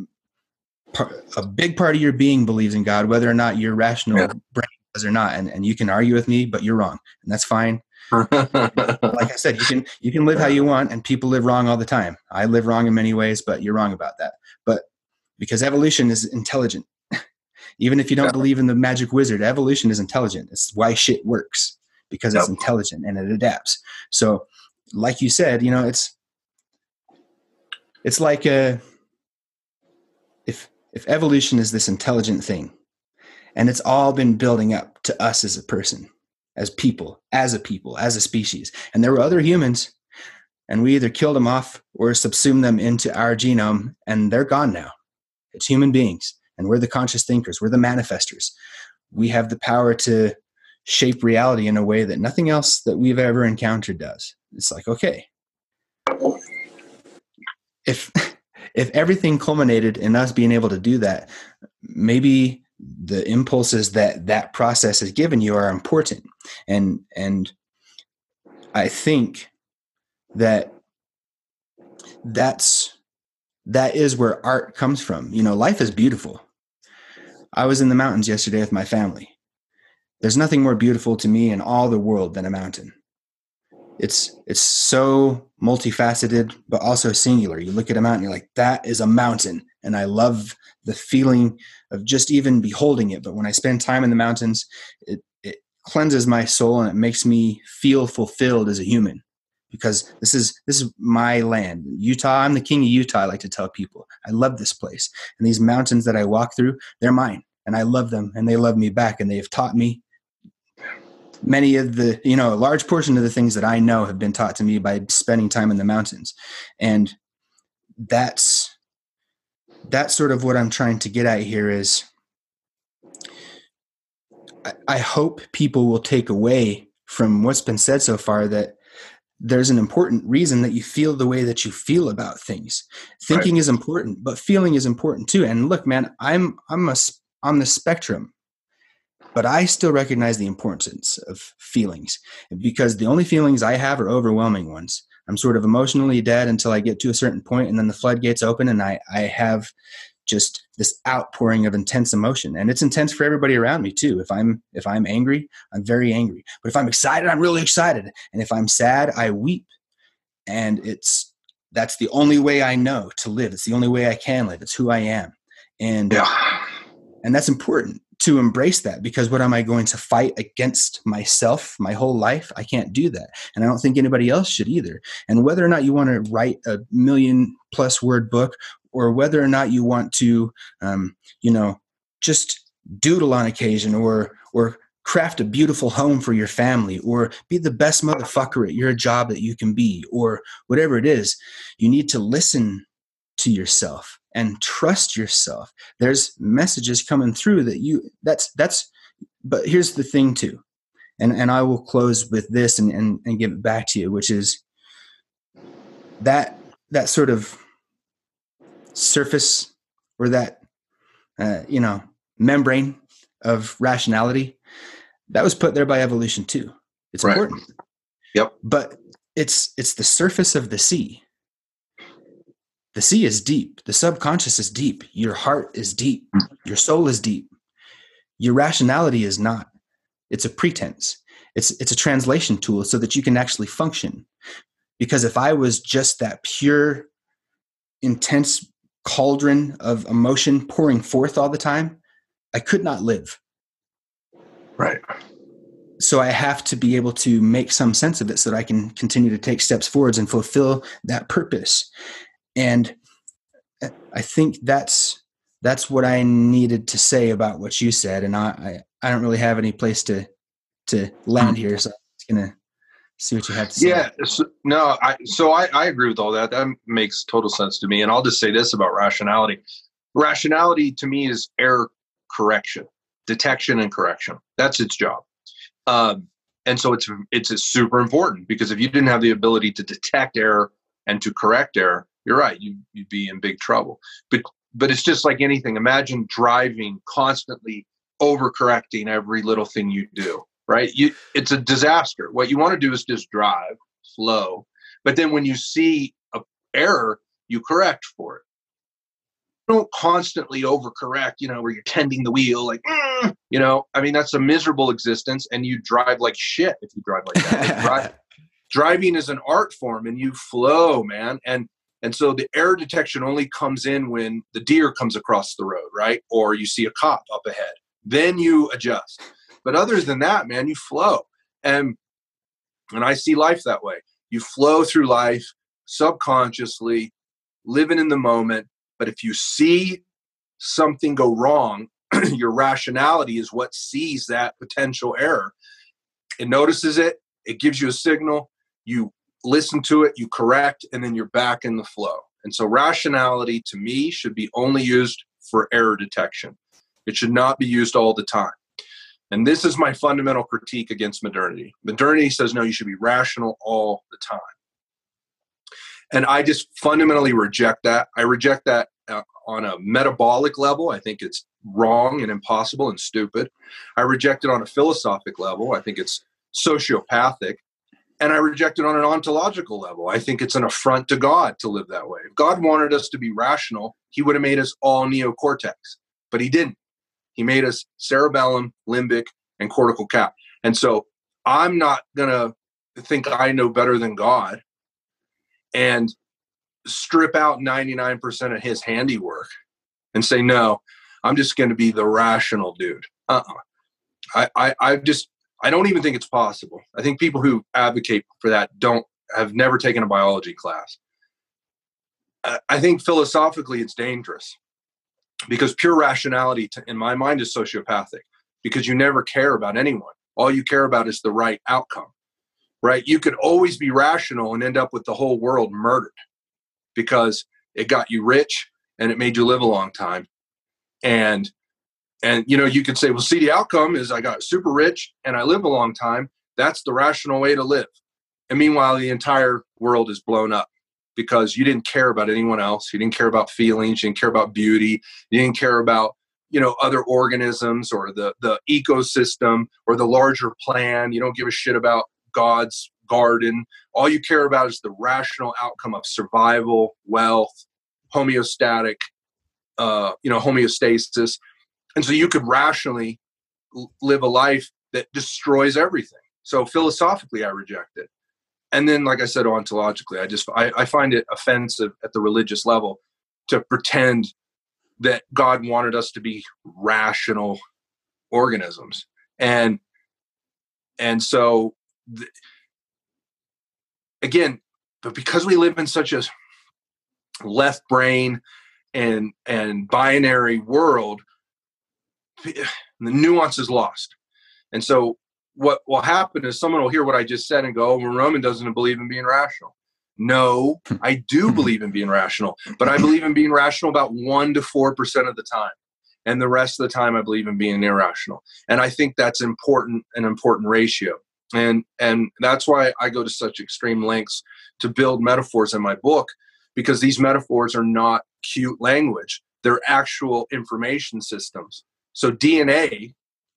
a big part of your being believes in God, whether or not your rational brain does or not. And you can argue with me, but you're wrong, and that's fine. Like I said, you can live how you want, and people live wrong all the time. I live wrong in many ways, but you're wrong about that. But because evolution is intelligent, even if you don't believe in the magic wizard, evolution is intelligent. It's why shit works, because it's intelligent and it adapts. So, like you said, you know, it's like if evolution is this intelligent thing, and it's all been building up to us as a person, as people, as a species. And there were other humans, and we either killed them off or subsumed them into our genome, and they're gone now. It's human beings, and we're the conscious thinkers. We're the manifestors. We have the power to shape reality in a way that nothing else that we've ever encountered does. It's like, okay, if everything culminated in us being able to do that, maybe the impulses that process has given you are important. And I think that is where art comes from. You know, life is beautiful. I was in the mountains yesterday with my family. There's nothing more beautiful to me in all the world than a mountain. It's so multifaceted, but also singular. You look at a mountain, you're like, that is a mountain. And I love the feeling of just even beholding it. But when I spend time in the mountains, it cleanses my soul, and it makes me feel fulfilled as a human, because this is my land. Utah, I'm the king of Utah, I like to tell people. I love this place. And these mountains that I walk through, they're mine. And I love them, and they love me back. And they've taught me many of the, you know, a large portion of the things that I know have been taught to me by spending time in the mountains. And that's sort of what I'm trying to get at here is I hope people will take away from what's been said so far that there's an important reason that you feel the way that you feel about things. Thinking is important, but feeling is important too. And look, man, I'm on the spectrum, but I still recognize the importance of feelings, because the only feelings I have are overwhelming ones. I'm sort of emotionally dead until I get to a certain point, and then the floodgates open, and I have just this outpouring of intense emotion. And it's intense for everybody around me too. If I'm angry, I'm very angry. But if I'm excited, I'm really excited. And if I'm sad, I weep. And that's the only way I know to live. It's the only way I can live. It's who I am. And that's important to embrace that, because what am I going to fight against myself my whole life? I can't do that. And I don't think anybody else should either. And whether or not you want to write a 1,000,000+ word book, or whether or not you want to, just doodle on occasion, or craft a beautiful home for your family, or be the best motherfucker at your job that you can be, or whatever it is, you need to listen to yourself and trust yourself. There's messages coming through but here's the thing too. And I will close with this and give it back to you, which is that sort of surface, or that, membrane of rationality that was put there by evolution too. It's important. Yep. But it's the surface of the sea. The sea is deep. The subconscious is deep. Your heart is deep. Your soul is deep. Your rationality is not. It's a pretense. It's a translation tool so that you can actually function. Because if I was just that pure, intense cauldron of emotion pouring forth all the time, I could not live. Right. So I have to be able to make some sense of it so that I can continue to take steps forwards and fulfill that purpose. And I think that's what I needed to say about what you said. And I don't really have any place to land here, so I'm just gonna see what you have to say. Yeah. I agree with all that. That makes total sense to me. And I'll just say this about rationality. Rationality to me is error correction, detection and correction. That's its job. And so it's super important, because if you didn't have the ability to detect error and to correct error, you're right. You'd be in big trouble. But it's just like anything. Imagine driving constantly overcorrecting every little thing you do, right? It's a disaster. What you want to do is just drive slow. But then when you see a error, you correct for it. Don't constantly overcorrect, where you're tending the wheel, like, I mean, that's a miserable existence, and you drive like shit if you drive like that. Like, driving is an art form, and you flow, man. And so the error detection only comes in when the deer comes across the road, right? Or you see a cop up ahead. Then you adjust. But other than that, man, you flow. And I see life that way. You flow through life subconsciously, living in the moment. But if you see something go wrong, your rationality is what sees that potential error. It notices it. It gives you a signal. You listen to it, you correct, and then you're back in the flow. And so rationality, to me, should be only used for error detection. It should not be used all the time. And this is my fundamental critique against modernity. Modernity says, no, you should be rational all the time. And I just fundamentally reject that. I reject that on a metabolic level. I think it's wrong and impossible and stupid. I reject it on a philosophic level. I think it's sociopathic. And I reject it on an ontological level. I think it's an affront to God to live that way. If God wanted us to be rational, he would have made us all neocortex. But he didn't. He made us cerebellum, limbic, and cortical cap. And so I'm not going to think I know better than God and strip out 99% of his handiwork and say, no, I'm just going to be the rational dude. I don't even think it's possible. I think people who advocate for that have never taken a biology class. I think philosophically it's dangerous because pure rationality, in my mind, is sociopathic because you never care about anyone. All you care about is the right outcome, right? You could always be rational and end up with the whole world murdered because it got you rich and it made you live a long time. And you could say, well, see, the outcome is I got super rich and I live a long time. That's the rational way to live. And meanwhile, the entire world is blown up because you didn't care about anyone else. You didn't care about feelings. You didn't care about beauty. You didn't care about, other organisms or the ecosystem or the larger plan. You don't give a shit about God's garden. All you care about is the rational outcome of survival, wealth, homeostasis. And so you could rationally live a life that destroys everything. So philosophically, I reject it. And then, like I said, ontologically, I find it offensive at the religious level to pretend that God wanted us to be rational organisms. And so, again, but because we live in such a left brain and binary world, the nuance is lost. And so what will happen is someone will hear what I just said and go, oh, well, Roman doesn't believe in being rational. No, I do believe in being rational, but I believe in being rational about 1% to 4% of the time. And the rest of the time, I believe in being irrational. And I think that's an important ratio. And that's why I go to such extreme lengths to build metaphors in my book, because these metaphors are not cute language. They're actual information systems. So DNA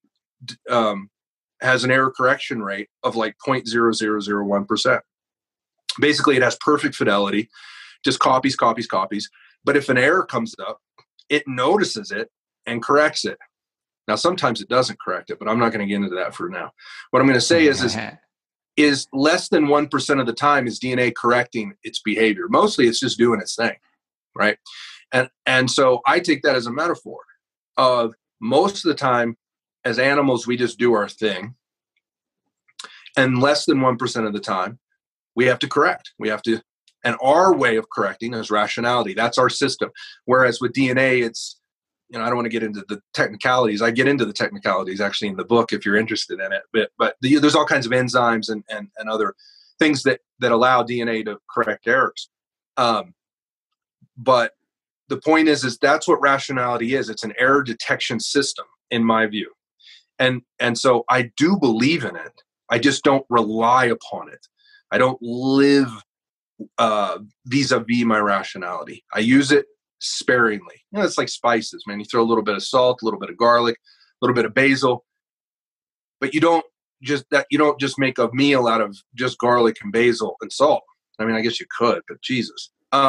has an error correction rate of like 0.0001%. Basically, it has perfect fidelity, just copies. But if an error comes up, it notices it and corrects it. Now, sometimes it doesn't correct it, but I'm not going to get into that for now. What I'm going to say is less than 1% of the time is DNA correcting its behavior. Mostly it's just doing its thing, right? And so I take that as a metaphor of most of the time as animals, we just do our thing. And less than 1% of the time, we have to correct. And our way of correcting is rationality. That's our system. Whereas with DNA, it's, I don't want to get into the technicalities. I get into the technicalities actually in the book if you're interested in it. But there's all kinds of enzymes and other things that allow DNA to correct errors. But the point is that's what rationality is. It's an error detection system, in my view. And so I do believe in it. I just don't rely upon it. I don't live vis-a-vis my rationality. I use it sparingly. It's like spices, man. You throw a little bit of salt, a little bit of garlic, a little bit of basil, but you don't just make a meal out of just garlic and basil and salt. I mean, I guess you could, but Jesus,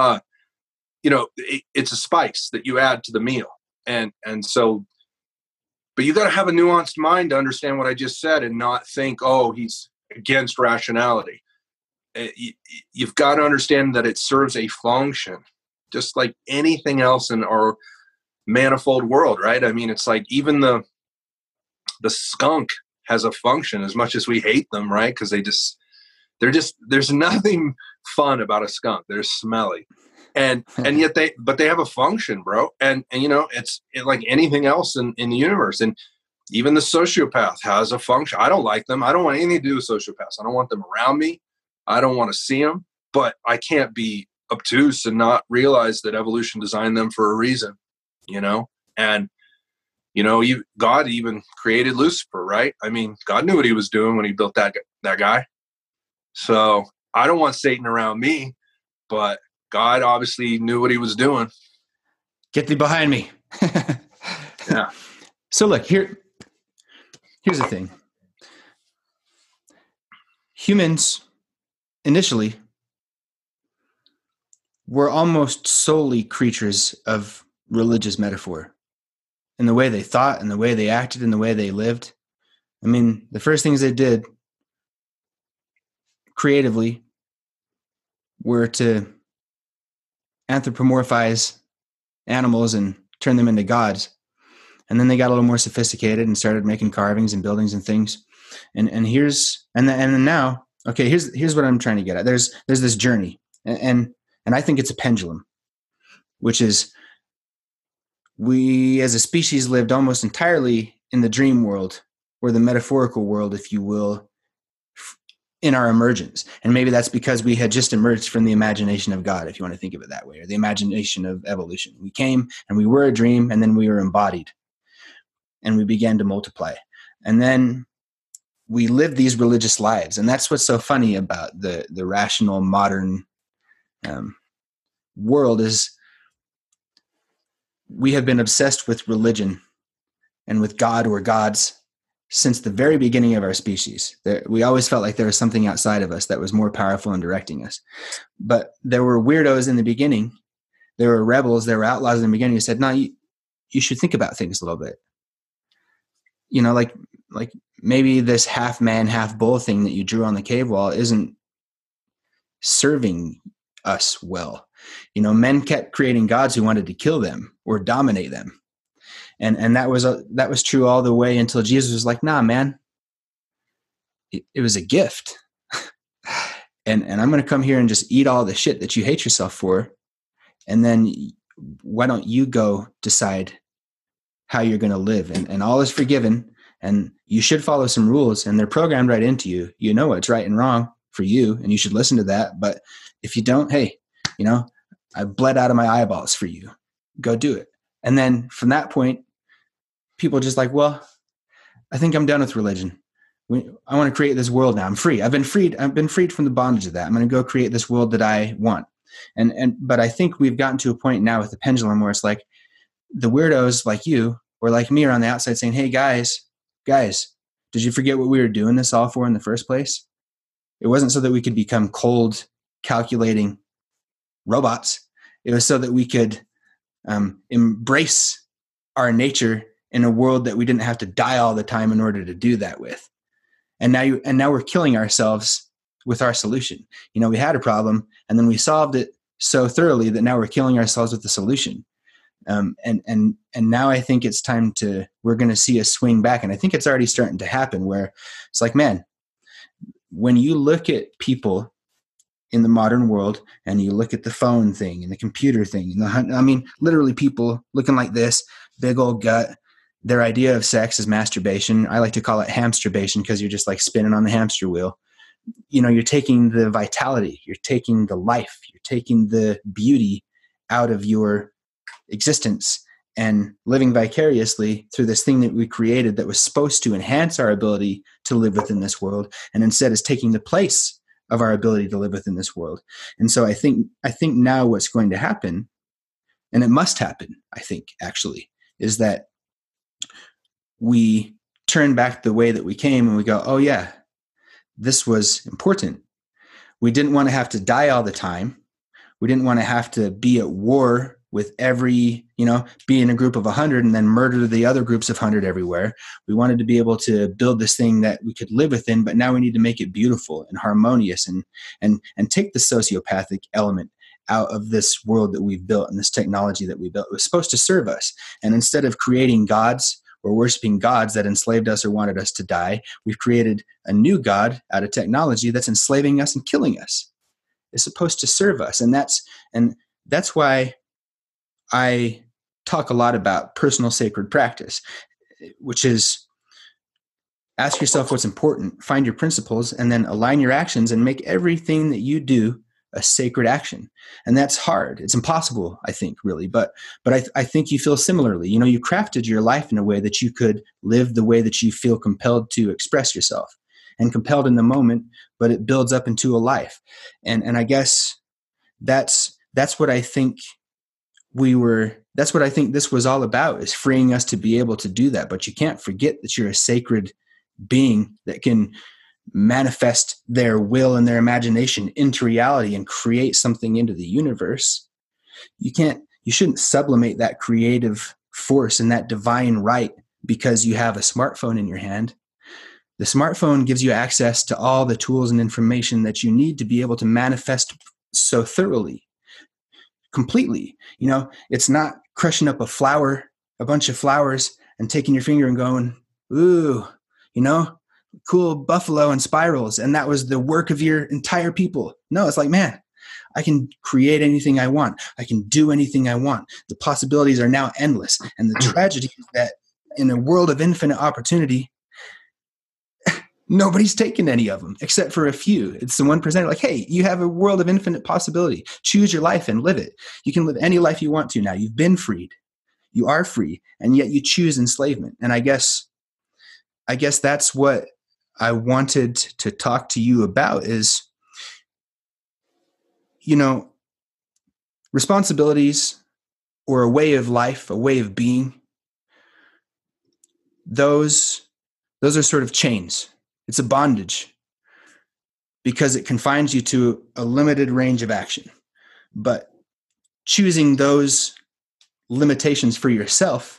it's a spice that you add to the meal. And so, but you got to have a nuanced mind to understand what I just said and not think, oh, he's against rationality. You've got to understand that it serves a function, just like anything else in our manifold world, right? I mean, it's like even the skunk has a function, as much as we hate them, right? Because there's nothing fun about a skunk. They're smelly. And yet they have a function, bro. And it's like anything else in the universe. And even the sociopath has a function. I don't like them. I don't want anything to do with sociopaths. I don't want them around me. I don't want to see them, but I can't be obtuse and not realize that evolution designed them for a reason, and God even created Lucifer, right? I mean, God knew what he was doing when he built that guy. So I don't want Satan around me, but God obviously knew what he was doing. Get thee behind me. Yeah. So look, here's the thing. Humans initially were almost solely creatures of religious metaphor in the way they thought and the way they acted and the way they lived. I mean, the first things they did creatively were to anthropomorphize animals and turn them into gods. And then they got a little more sophisticated and started making carvings and buildings and things. And now, okay, here's what I'm trying to get at. There's this journey, and I think it's a pendulum, which is we as a species lived almost entirely in the dream world, or the metaphorical world, if you will, in our emergence. And maybe that's because we had just emerged from the imagination of God, if you want to think of it that way, or the imagination of evolution. We came and we were a dream, and then we were embodied and we began to multiply. And then we lived these religious lives. And that's what's so funny about the rational modern world is we have been obsessed with religion and with God or gods since the very beginning of our species. We always felt like there was something outside of us that was more powerful in directing us. But there were weirdos in the beginning. There were rebels, there were outlaws in the beginning who said, no, you should think about things a little bit. Like maybe this half man, half bull thing that you drew on the cave wall isn't serving us well. Men kept creating gods who wanted to kill them or dominate them. And that was true all the way until Jesus was like, nah, man, it was a gift. and I'm going to come here and just eat all the shit that you hate yourself for. And then why don't you go decide how you're going to live? And all is forgiven. And you should follow some rules, and they're programmed right into you. You know what's right and wrong for you, and you should listen to that. But if you don't, hey, I bled out of my eyeballs for you. Go do it. And then from that point, people are just like, well, I think I'm done with religion. I want to create this world now. I'm free. I've been freed from the bondage of that. I'm going to go create this world that I want. But I think we've gotten to a point now with the pendulum where it's like the weirdos like you or like me are on the outside saying, hey, guys, did you forget what we were doing this all for in the first place? It wasn't so that we could become cold, calculating robots. It was so that we could embrace our nature in a world that we didn't have to die all the time in order to do that with. And now we're killing ourselves with our solution. We had a problem and then we solved it so thoroughly that now we're killing ourselves with the solution. And now I think it's time we're going to see a swing back. And I think it's already starting to happen where it's like, man, when you look at people in the modern world and you look at the phone thing and the computer thing, literally people looking like this, big old gut, their idea of sex is masturbation. I like to call it hamsturbation because you're just like spinning on the hamster wheel. You're taking the vitality, you're taking the life, you're taking the beauty out of your existence and living vicariously through this thing that we created that was supposed to enhance our ability to live within this world, and instead is taking the place of our ability to live within this world. And so I think now what's going to happen, and it must happen, I think actually, is that we turn back the way that we came and we go, oh yeah, this was important. We didn't want to have to die all the time. We didn't want to have to be at war with every, be in a group of 100 and then murder the other groups of 100 everywhere. We wanted to be able to build this thing that we could live within, but now we need to make it beautiful and harmonious and take the sociopathic element out of this world that we've built and this technology that we built. It was supposed to serve us. And instead of creating gods or worshiping gods that enslaved us or wanted us to die, we've created a new God out of technology that's enslaving us and killing us. It's supposed to serve us. And that's why I talk a lot about personal sacred practice, which is ask yourself what's important, find your principles, and then align your actions and make everything that you do a sacred action. And that's hard. It's impossible, I think, really. But I think you feel similarly. You crafted your life in a way that you could live the way that you feel compelled to express yourself, and compelled in the moment, but it builds up into a life. And I guess that's what I think that's what I think this was all about, is freeing us to be able to do that. But you can't forget that you're a sacred being that can manifest their will and their imagination into reality and create something into the universe. You shouldn't sublimate that creative force and that divine right because you have a smartphone in your hand. The smartphone gives you access to all the tools and information that you need to be able to manifest so thoroughly, completely. It's not crushing up a bunch of flowers and taking your finger and going, ooh, cool buffalo and spirals, and that was the work of your entire people. No, it's like, man, I can create anything I want. I can do anything I want. The possibilities are now endless. And the tragedy is that in a world of infinite opportunity, nobody's taken any of them except for a few. It's the 1% like, hey, you have a world of infinite possibility. Choose your life and live it. You can live any life you want to now. You've been freed. You are free, and yet you choose enslavement. And I guess that's what I wanted to talk to you about is, responsibilities or a way of life, a way of being. Those are sort of chains. It's a bondage because it confines you to a limited range of action. But choosing those limitations for yourself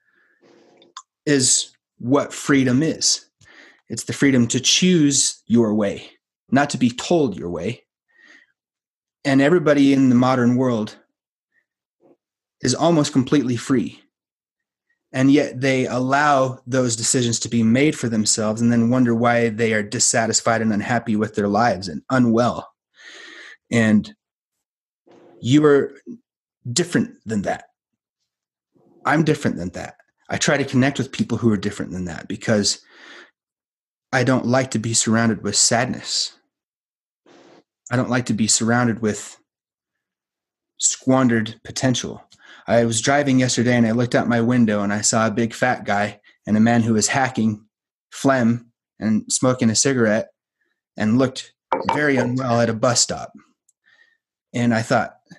is what freedom is. It's the freedom to choose your way, not to be told your way. And everybody in the modern world is almost completely free. And yet they allow those decisions to be made for themselves and then wonder why they are dissatisfied and unhappy with their lives and unwell. And you are different than that. I'm different than that. I try to connect with people who are different than that because I don't like to be surrounded with sadness. I don't like to be surrounded with squandered potential. I was driving yesterday and I looked out my window and I saw a big fat guy and a man who was hacking phlegm and smoking a cigarette and looked very unwell at a bus stop. And I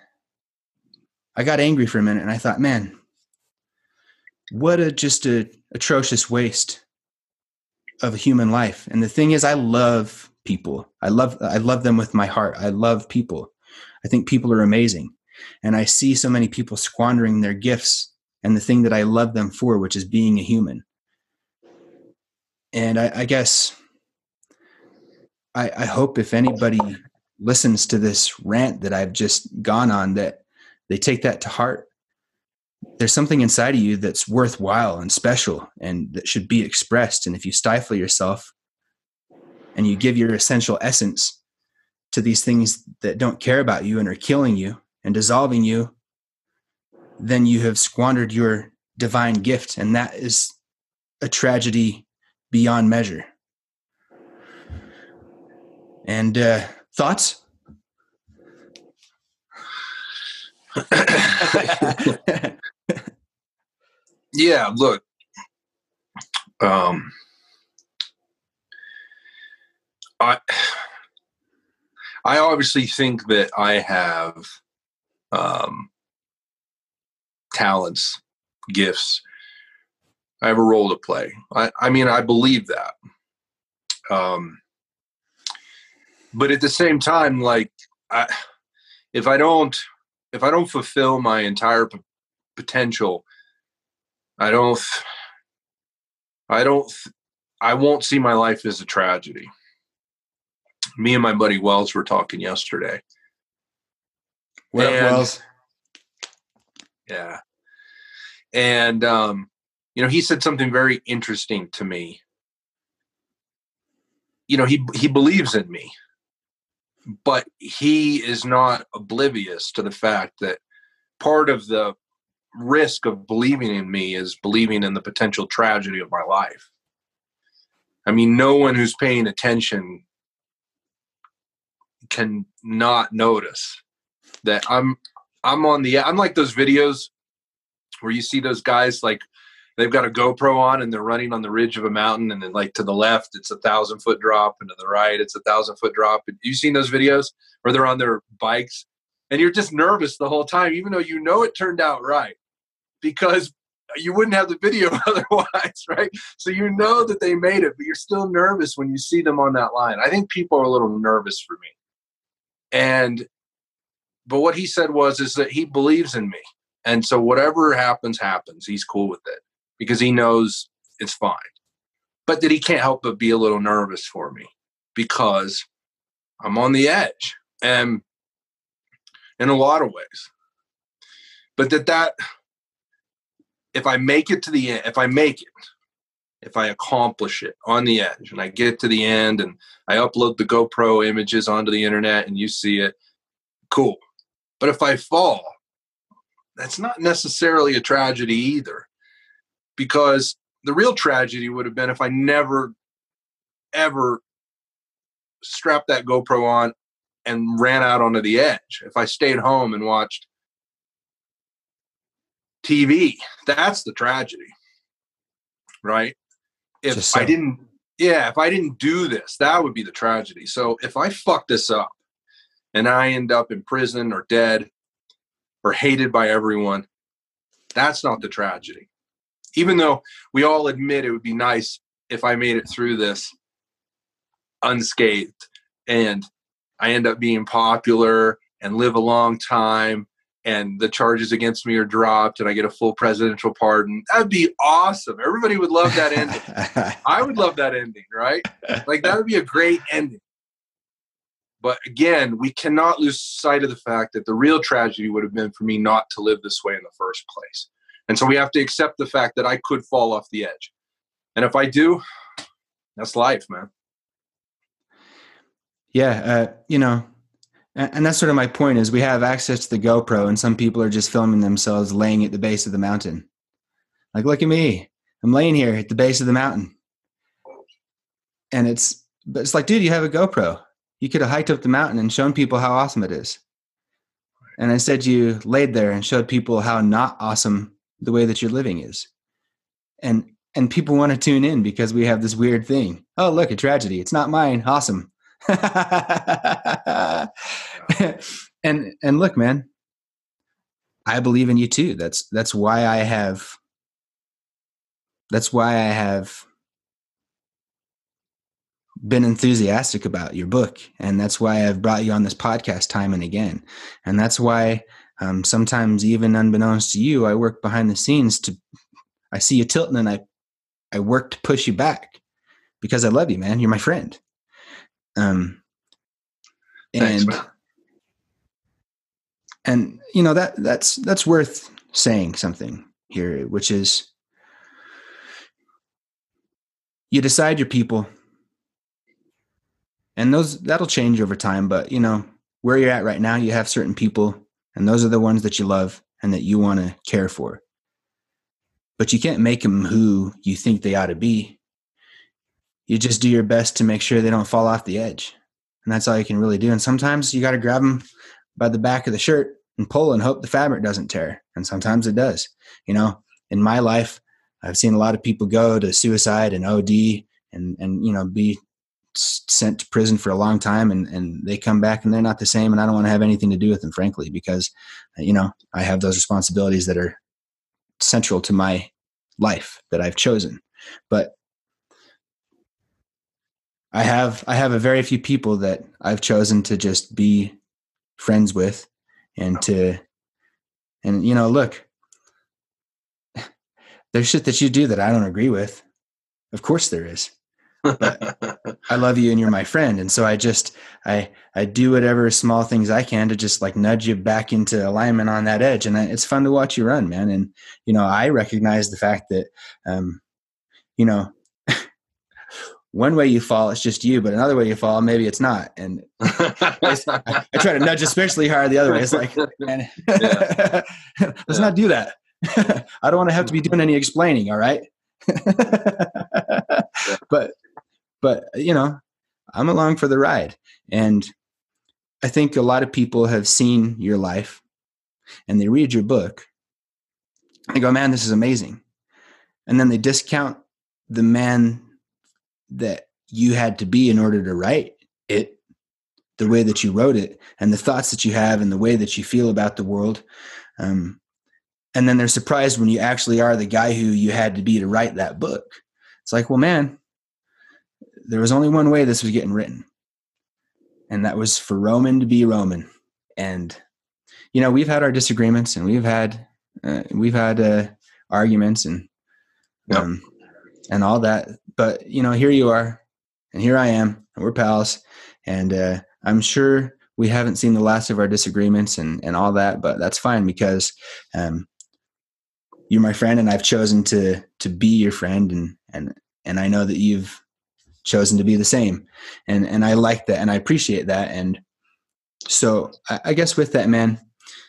got angry for a minute and I thought, man, what a atrocious waste of a human life. And the thing is, I love people. I love them with my heart. I love people. I think people are amazing. And I see so many people squandering their gifts and the thing that I love them for, which is being a human. And I guess I hope if anybody listens to this rant that I've just gone on, that they take that to heart. There's something inside of you that's worthwhile and special and that should be expressed. And if you stifle yourself and you give your essential essence to these things that don't care about you and are killing you and dissolving you, then you have squandered your divine gift. And that is a tragedy beyond measure. And thoughts? Yeah, look, I obviously think that I have talents, gifts. I have a role to play. I mean, I believe that. But at the same time, like, if I don't fulfill my entire potential, I won't see my life as a tragedy. Me and my buddy Wells were talking yesterday. What up, Wells? Yeah. And, he said something very interesting to me. He believes in me, but he is not oblivious to the fact that part of the risk of believing in me is believing in the potential tragedy of my life. I mean, no one who's paying attention can not notice that I'm like those videos where you see those guys, like, they've got a GoPro on and they're running on the ridge of a mountain, and then, like, to the left it's 1,000-foot drop, and to the right it's 1,000-foot drop. You've seen those videos where they're on their bikes and you're just nervous the whole time, even though you know it turned out right, because you wouldn't have the video otherwise, right? So you know that they made it, but you're still nervous when you see them on that line. I think people are a little nervous for me. But what he said is that he believes in me. And so whatever happens, happens. He's cool with it because he knows it's fine. But that he can't help but be a little nervous for me because I'm on the edge, and in a lot of ways. But that if I make it to the end, if I accomplish it on the edge and I get to the end and I upload the GoPro images onto the internet and you see it, cool. But if I fall, that's not necessarily a tragedy either, because the real tragedy would have been if I never, ever strapped that GoPro on and ran out onto the edge. If I stayed home and watched TV, that's the tragedy, right? If I didn't do this, that would be the tragedy. So if I fuck this up and I end up in prison or dead or hated by everyone, that's not the tragedy. Even though we all admit it would be nice if I made it through this unscathed and I end up being popular and live a long time and the charges against me are dropped and I get a full presidential pardon. That'd be awesome. Everybody would love that ending. I would love that ending, right? Like, that would be a great ending. But again, we cannot lose sight of the fact that the real tragedy would have been for me not to live this way in the first place. And so we have to accept the fact that I could fall off the edge. And if I do, that's life, man. Yeah. And that's sort of my point is we have access to the GoPro and some people are just filming themselves laying at the base of the mountain. Like, look at me. I'm laying here at the base of the mountain. And it's like, dude, you have a GoPro. You could have hiked up the mountain and shown people how awesome it is. And instead you laid there and showed people how not awesome the way that you're living is. And people want to tune in because we have this weird thing. Oh, look, a tragedy. It's not mine. Awesome. and look, man, I believe in you too. That's why I have been enthusiastic about your book. And that's why I've brought you on this podcast time and again. And that's why sometimes, even unbeknownst to you, I work behind the scenes I see you tilting and I work to push you back because I love you, man. You're my friend. Thanks, man. And that's worth saying something here, which is you decide your people. And that'll change over time, but where you're at right now, you have certain people, and those are the ones that you love and that you want to care for. But you can't make them who you think they ought to be. You just do your best to make sure they don't fall off the edge. And that's all you can really do. And sometimes you got to grab them by the back of the shirt and pull and hope the fabric doesn't tear. And sometimes it does. In my life, I've seen a lot of people go to suicide and OD and be sent to prison for a long time, and they come back and they're not the same, and I don't want to have anything to do with them, frankly, because, I have those responsibilities that are central to my life that I've chosen. But I have a very few people that I've chosen to just be friends with, and look, there's shit that you do that I don't agree with. Of course there is. But I love you and you're my friend. And so I do whatever small things I can to just like nudge you back into alignment on that edge. And it's fun to watch you run, man. And, I recognize the fact that, one way you fall, it's just you, but another way you fall, maybe it's not. And I try to nudge especially hard the other way. It's like, man, let's not do that. I don't want to have to be doing any explaining. All right. But I'm along for the ride. And I think a lot of people have seen your life and they read your book. They go, man, this is amazing. And then they discount the man that you had to be in order to write it, the way that you wrote it, and the thoughts that you have and the way that you feel about the world. And then they're surprised when you actually are the guy who you had to be to write that book. It's like, well, man, there was only one way this was getting written. And that was for Roman to be Roman. And, we've had our disagreements, and we've had arguments and all that. But, here you are, and here I am, and we're pals. And I'm sure we haven't seen the last of our disagreements and all that, but that's fine, because you're my friend, and I've chosen to be your friend, and I know that you've chosen to be the same, and I like that, and I appreciate that. And so I guess with that, man,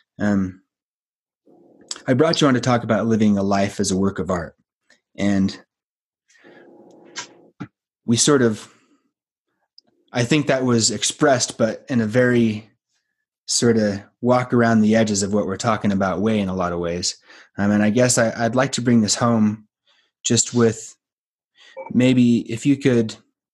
I brought you on to talk about living a life as a work of art, and we sort of, I think that was expressed, but in a very sort of walk around the edges of what we're talking about way in a lot of ways. And I guess I'd like to bring this home just with maybe if you could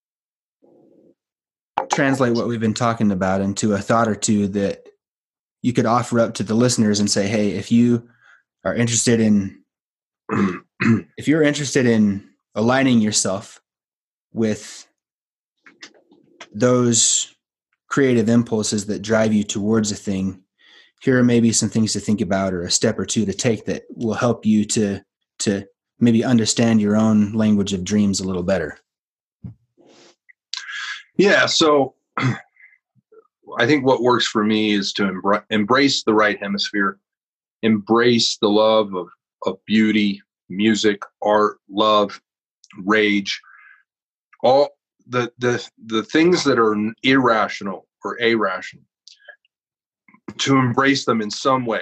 translate what we've been talking about into a thought or two that you could offer up to the listeners and say, hey, if you are interested in, if you're interested in aligning yourself with those creative impulses that drive you towards a thing, here are maybe some things to think about, or a step or two to take that will help you to maybe understand your own language of dreams a little better. Yeah. So I think what works for me is to embrace the right hemisphere, embrace the love of beauty, music, art, love, rage, all the things that are irrational or irrational, to embrace them in some way,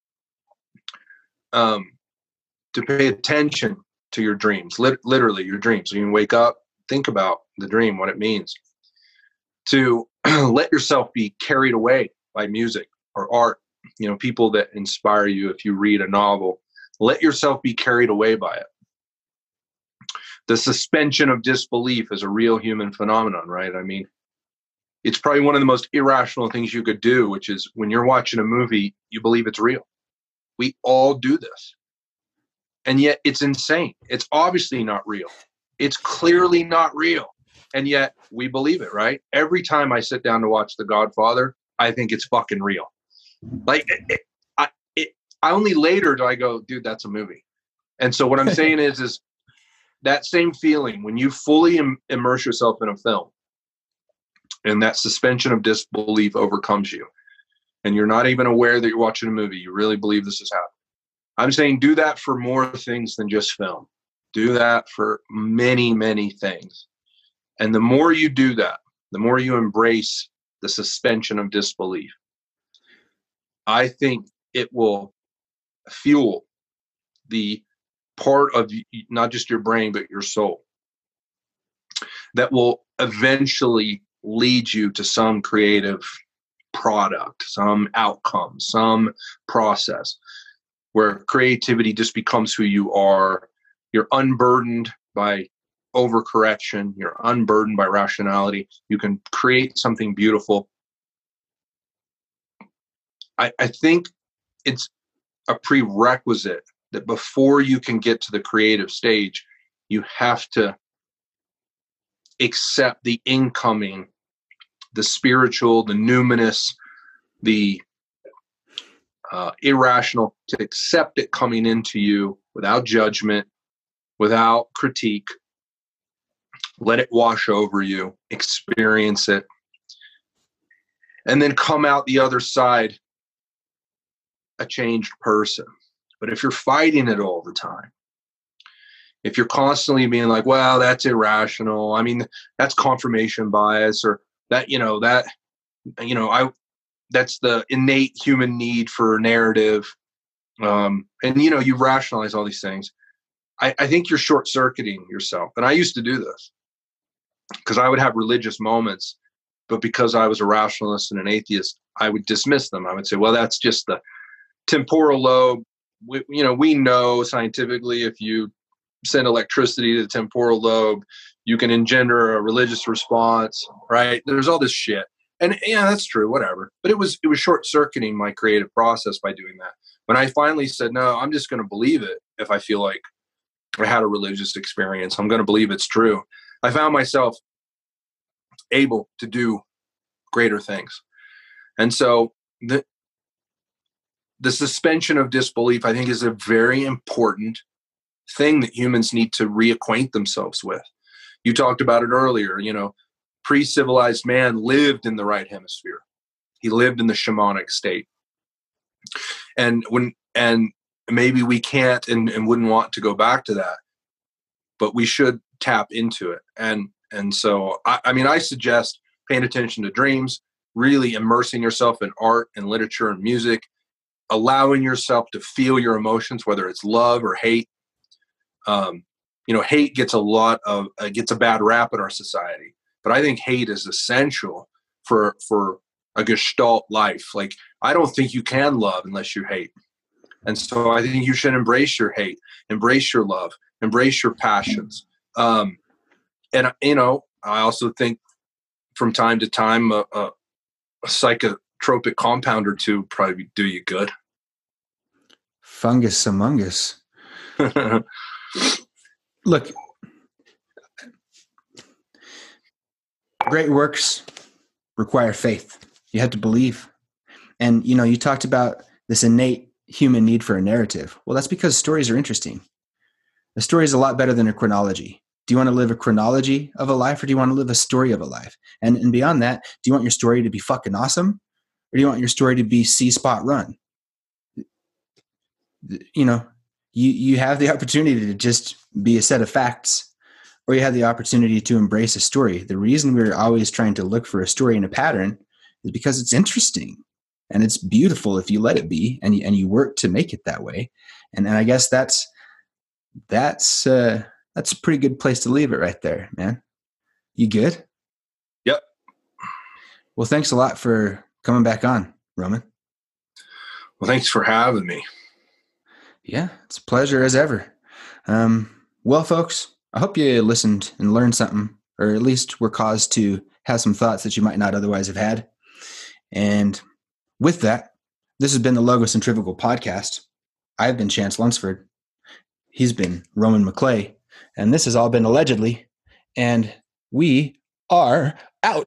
to pay attention to your dreams, literally your dreams. So you can wake up, think about the dream, what it means, to let yourself be carried away by music or art, people that inspire you. If you read a novel, let yourself be carried away by it. The suspension of disbelief is a real human phenomenon, right? I mean, it's probably one of the most irrational things you could do, which is when you're watching a movie, you believe it's real. We all do this. And yet it's insane. It's obviously not real. It's clearly not real. And yet we believe it, right? Every time I sit down to watch The Godfather, I think it's fucking real. Like, I only later do I go, dude, that's a movie. And so what I'm saying is that same feeling when you fully immerse yourself in a film, and that suspension of disbelief overcomes you, and you're not even aware that you're watching a movie. You really believe this is happening. I'm saying do that for more things than just film. Do that for many, many things. And the more you do that, the more you embrace the suspension of disbelief, I think it will fuel the part of not just your brain, but your soul that will eventually lead you to some creative product, some outcome, some process where creativity just becomes who you are. You're unburdened by overcorrection. You're unburdened by rationality. You can create something beautiful. I think it's a prerequisite that before you can get to the creative stage, you have to accept the incoming, the spiritual, the numinous, the irrational, to accept it coming into you without judgment, without critique. Let it wash over you, experience it, and then come out the other side a changed person. But if you're fighting it all the time, if you're constantly being like, well, that's irrational, I mean, that's confirmation bias, or that, that's the innate human need for narrative. And, you rationalize all these things. I think you're short-circuiting yourself. And I used to do this because I would have religious moments, but because I was a rationalist and an atheist, I would dismiss them. I would say, well, that's just the temporal lobe. We know scientifically if you send electricity to the temporal lobe, you can engender a religious response, right? There's all this shit. And yeah, that's true, whatever. But it was short-circuiting my creative process by doing that. When I finally said, no, I'm just going to believe it if I feel like I had a religious experience. I'm going to believe it's true. I found myself able to do greater things. And so the suspension of disbelief, I think, is a very important thing that humans need to reacquaint themselves with. You talked about it earlier, pre-civilized man lived in the right hemisphere. He lived in the shamanic state. And maybe we can't and wouldn't want to go back to that, but we should tap into it. And so, I suggest paying attention to dreams, really immersing yourself in art and literature and music, allowing yourself to feel your emotions, whether it's love or hate. Hate gets a bad rap in our society, but I think hate is essential for a Gestalt life. Like, I don't think you can love unless you hate. And so I think you should embrace your hate, embrace your love, embrace your passions. I also think from time to time, a psychotropic compound or two probably do you good. Fungus among us. Look, great works require faith. You have to believe. And, you talked about this innate human need for a narrative. Well, that's because stories are interesting. A story is a lot better than a chronology. Do you want to live a chronology of a life, or do you want to live a story of a life? And beyond that, do you want your story to be fucking awesome, or do you want your story to be C-spot run? You have the opportunity to just be a set of facts, or you have the opportunity to embrace a story. The reason we're always trying to look for a story and a pattern is because it's interesting and it's beautiful if you let it be, and you work to make it that way. And I guess that's a pretty good place to leave it right there, man. You good? Yep. Well, thanks a lot for coming back on, Roman. Well, thanks for having me. Yeah, it's a pleasure as ever. Well, folks, I hope you listened and learned something, or at least were caused to have some thoughts that you might not otherwise have had. And with that, this has been the Logos Centrifugal podcast. I've been Chance Lunsford. He's been Roman McClay. And this has all been allegedly. And we are out.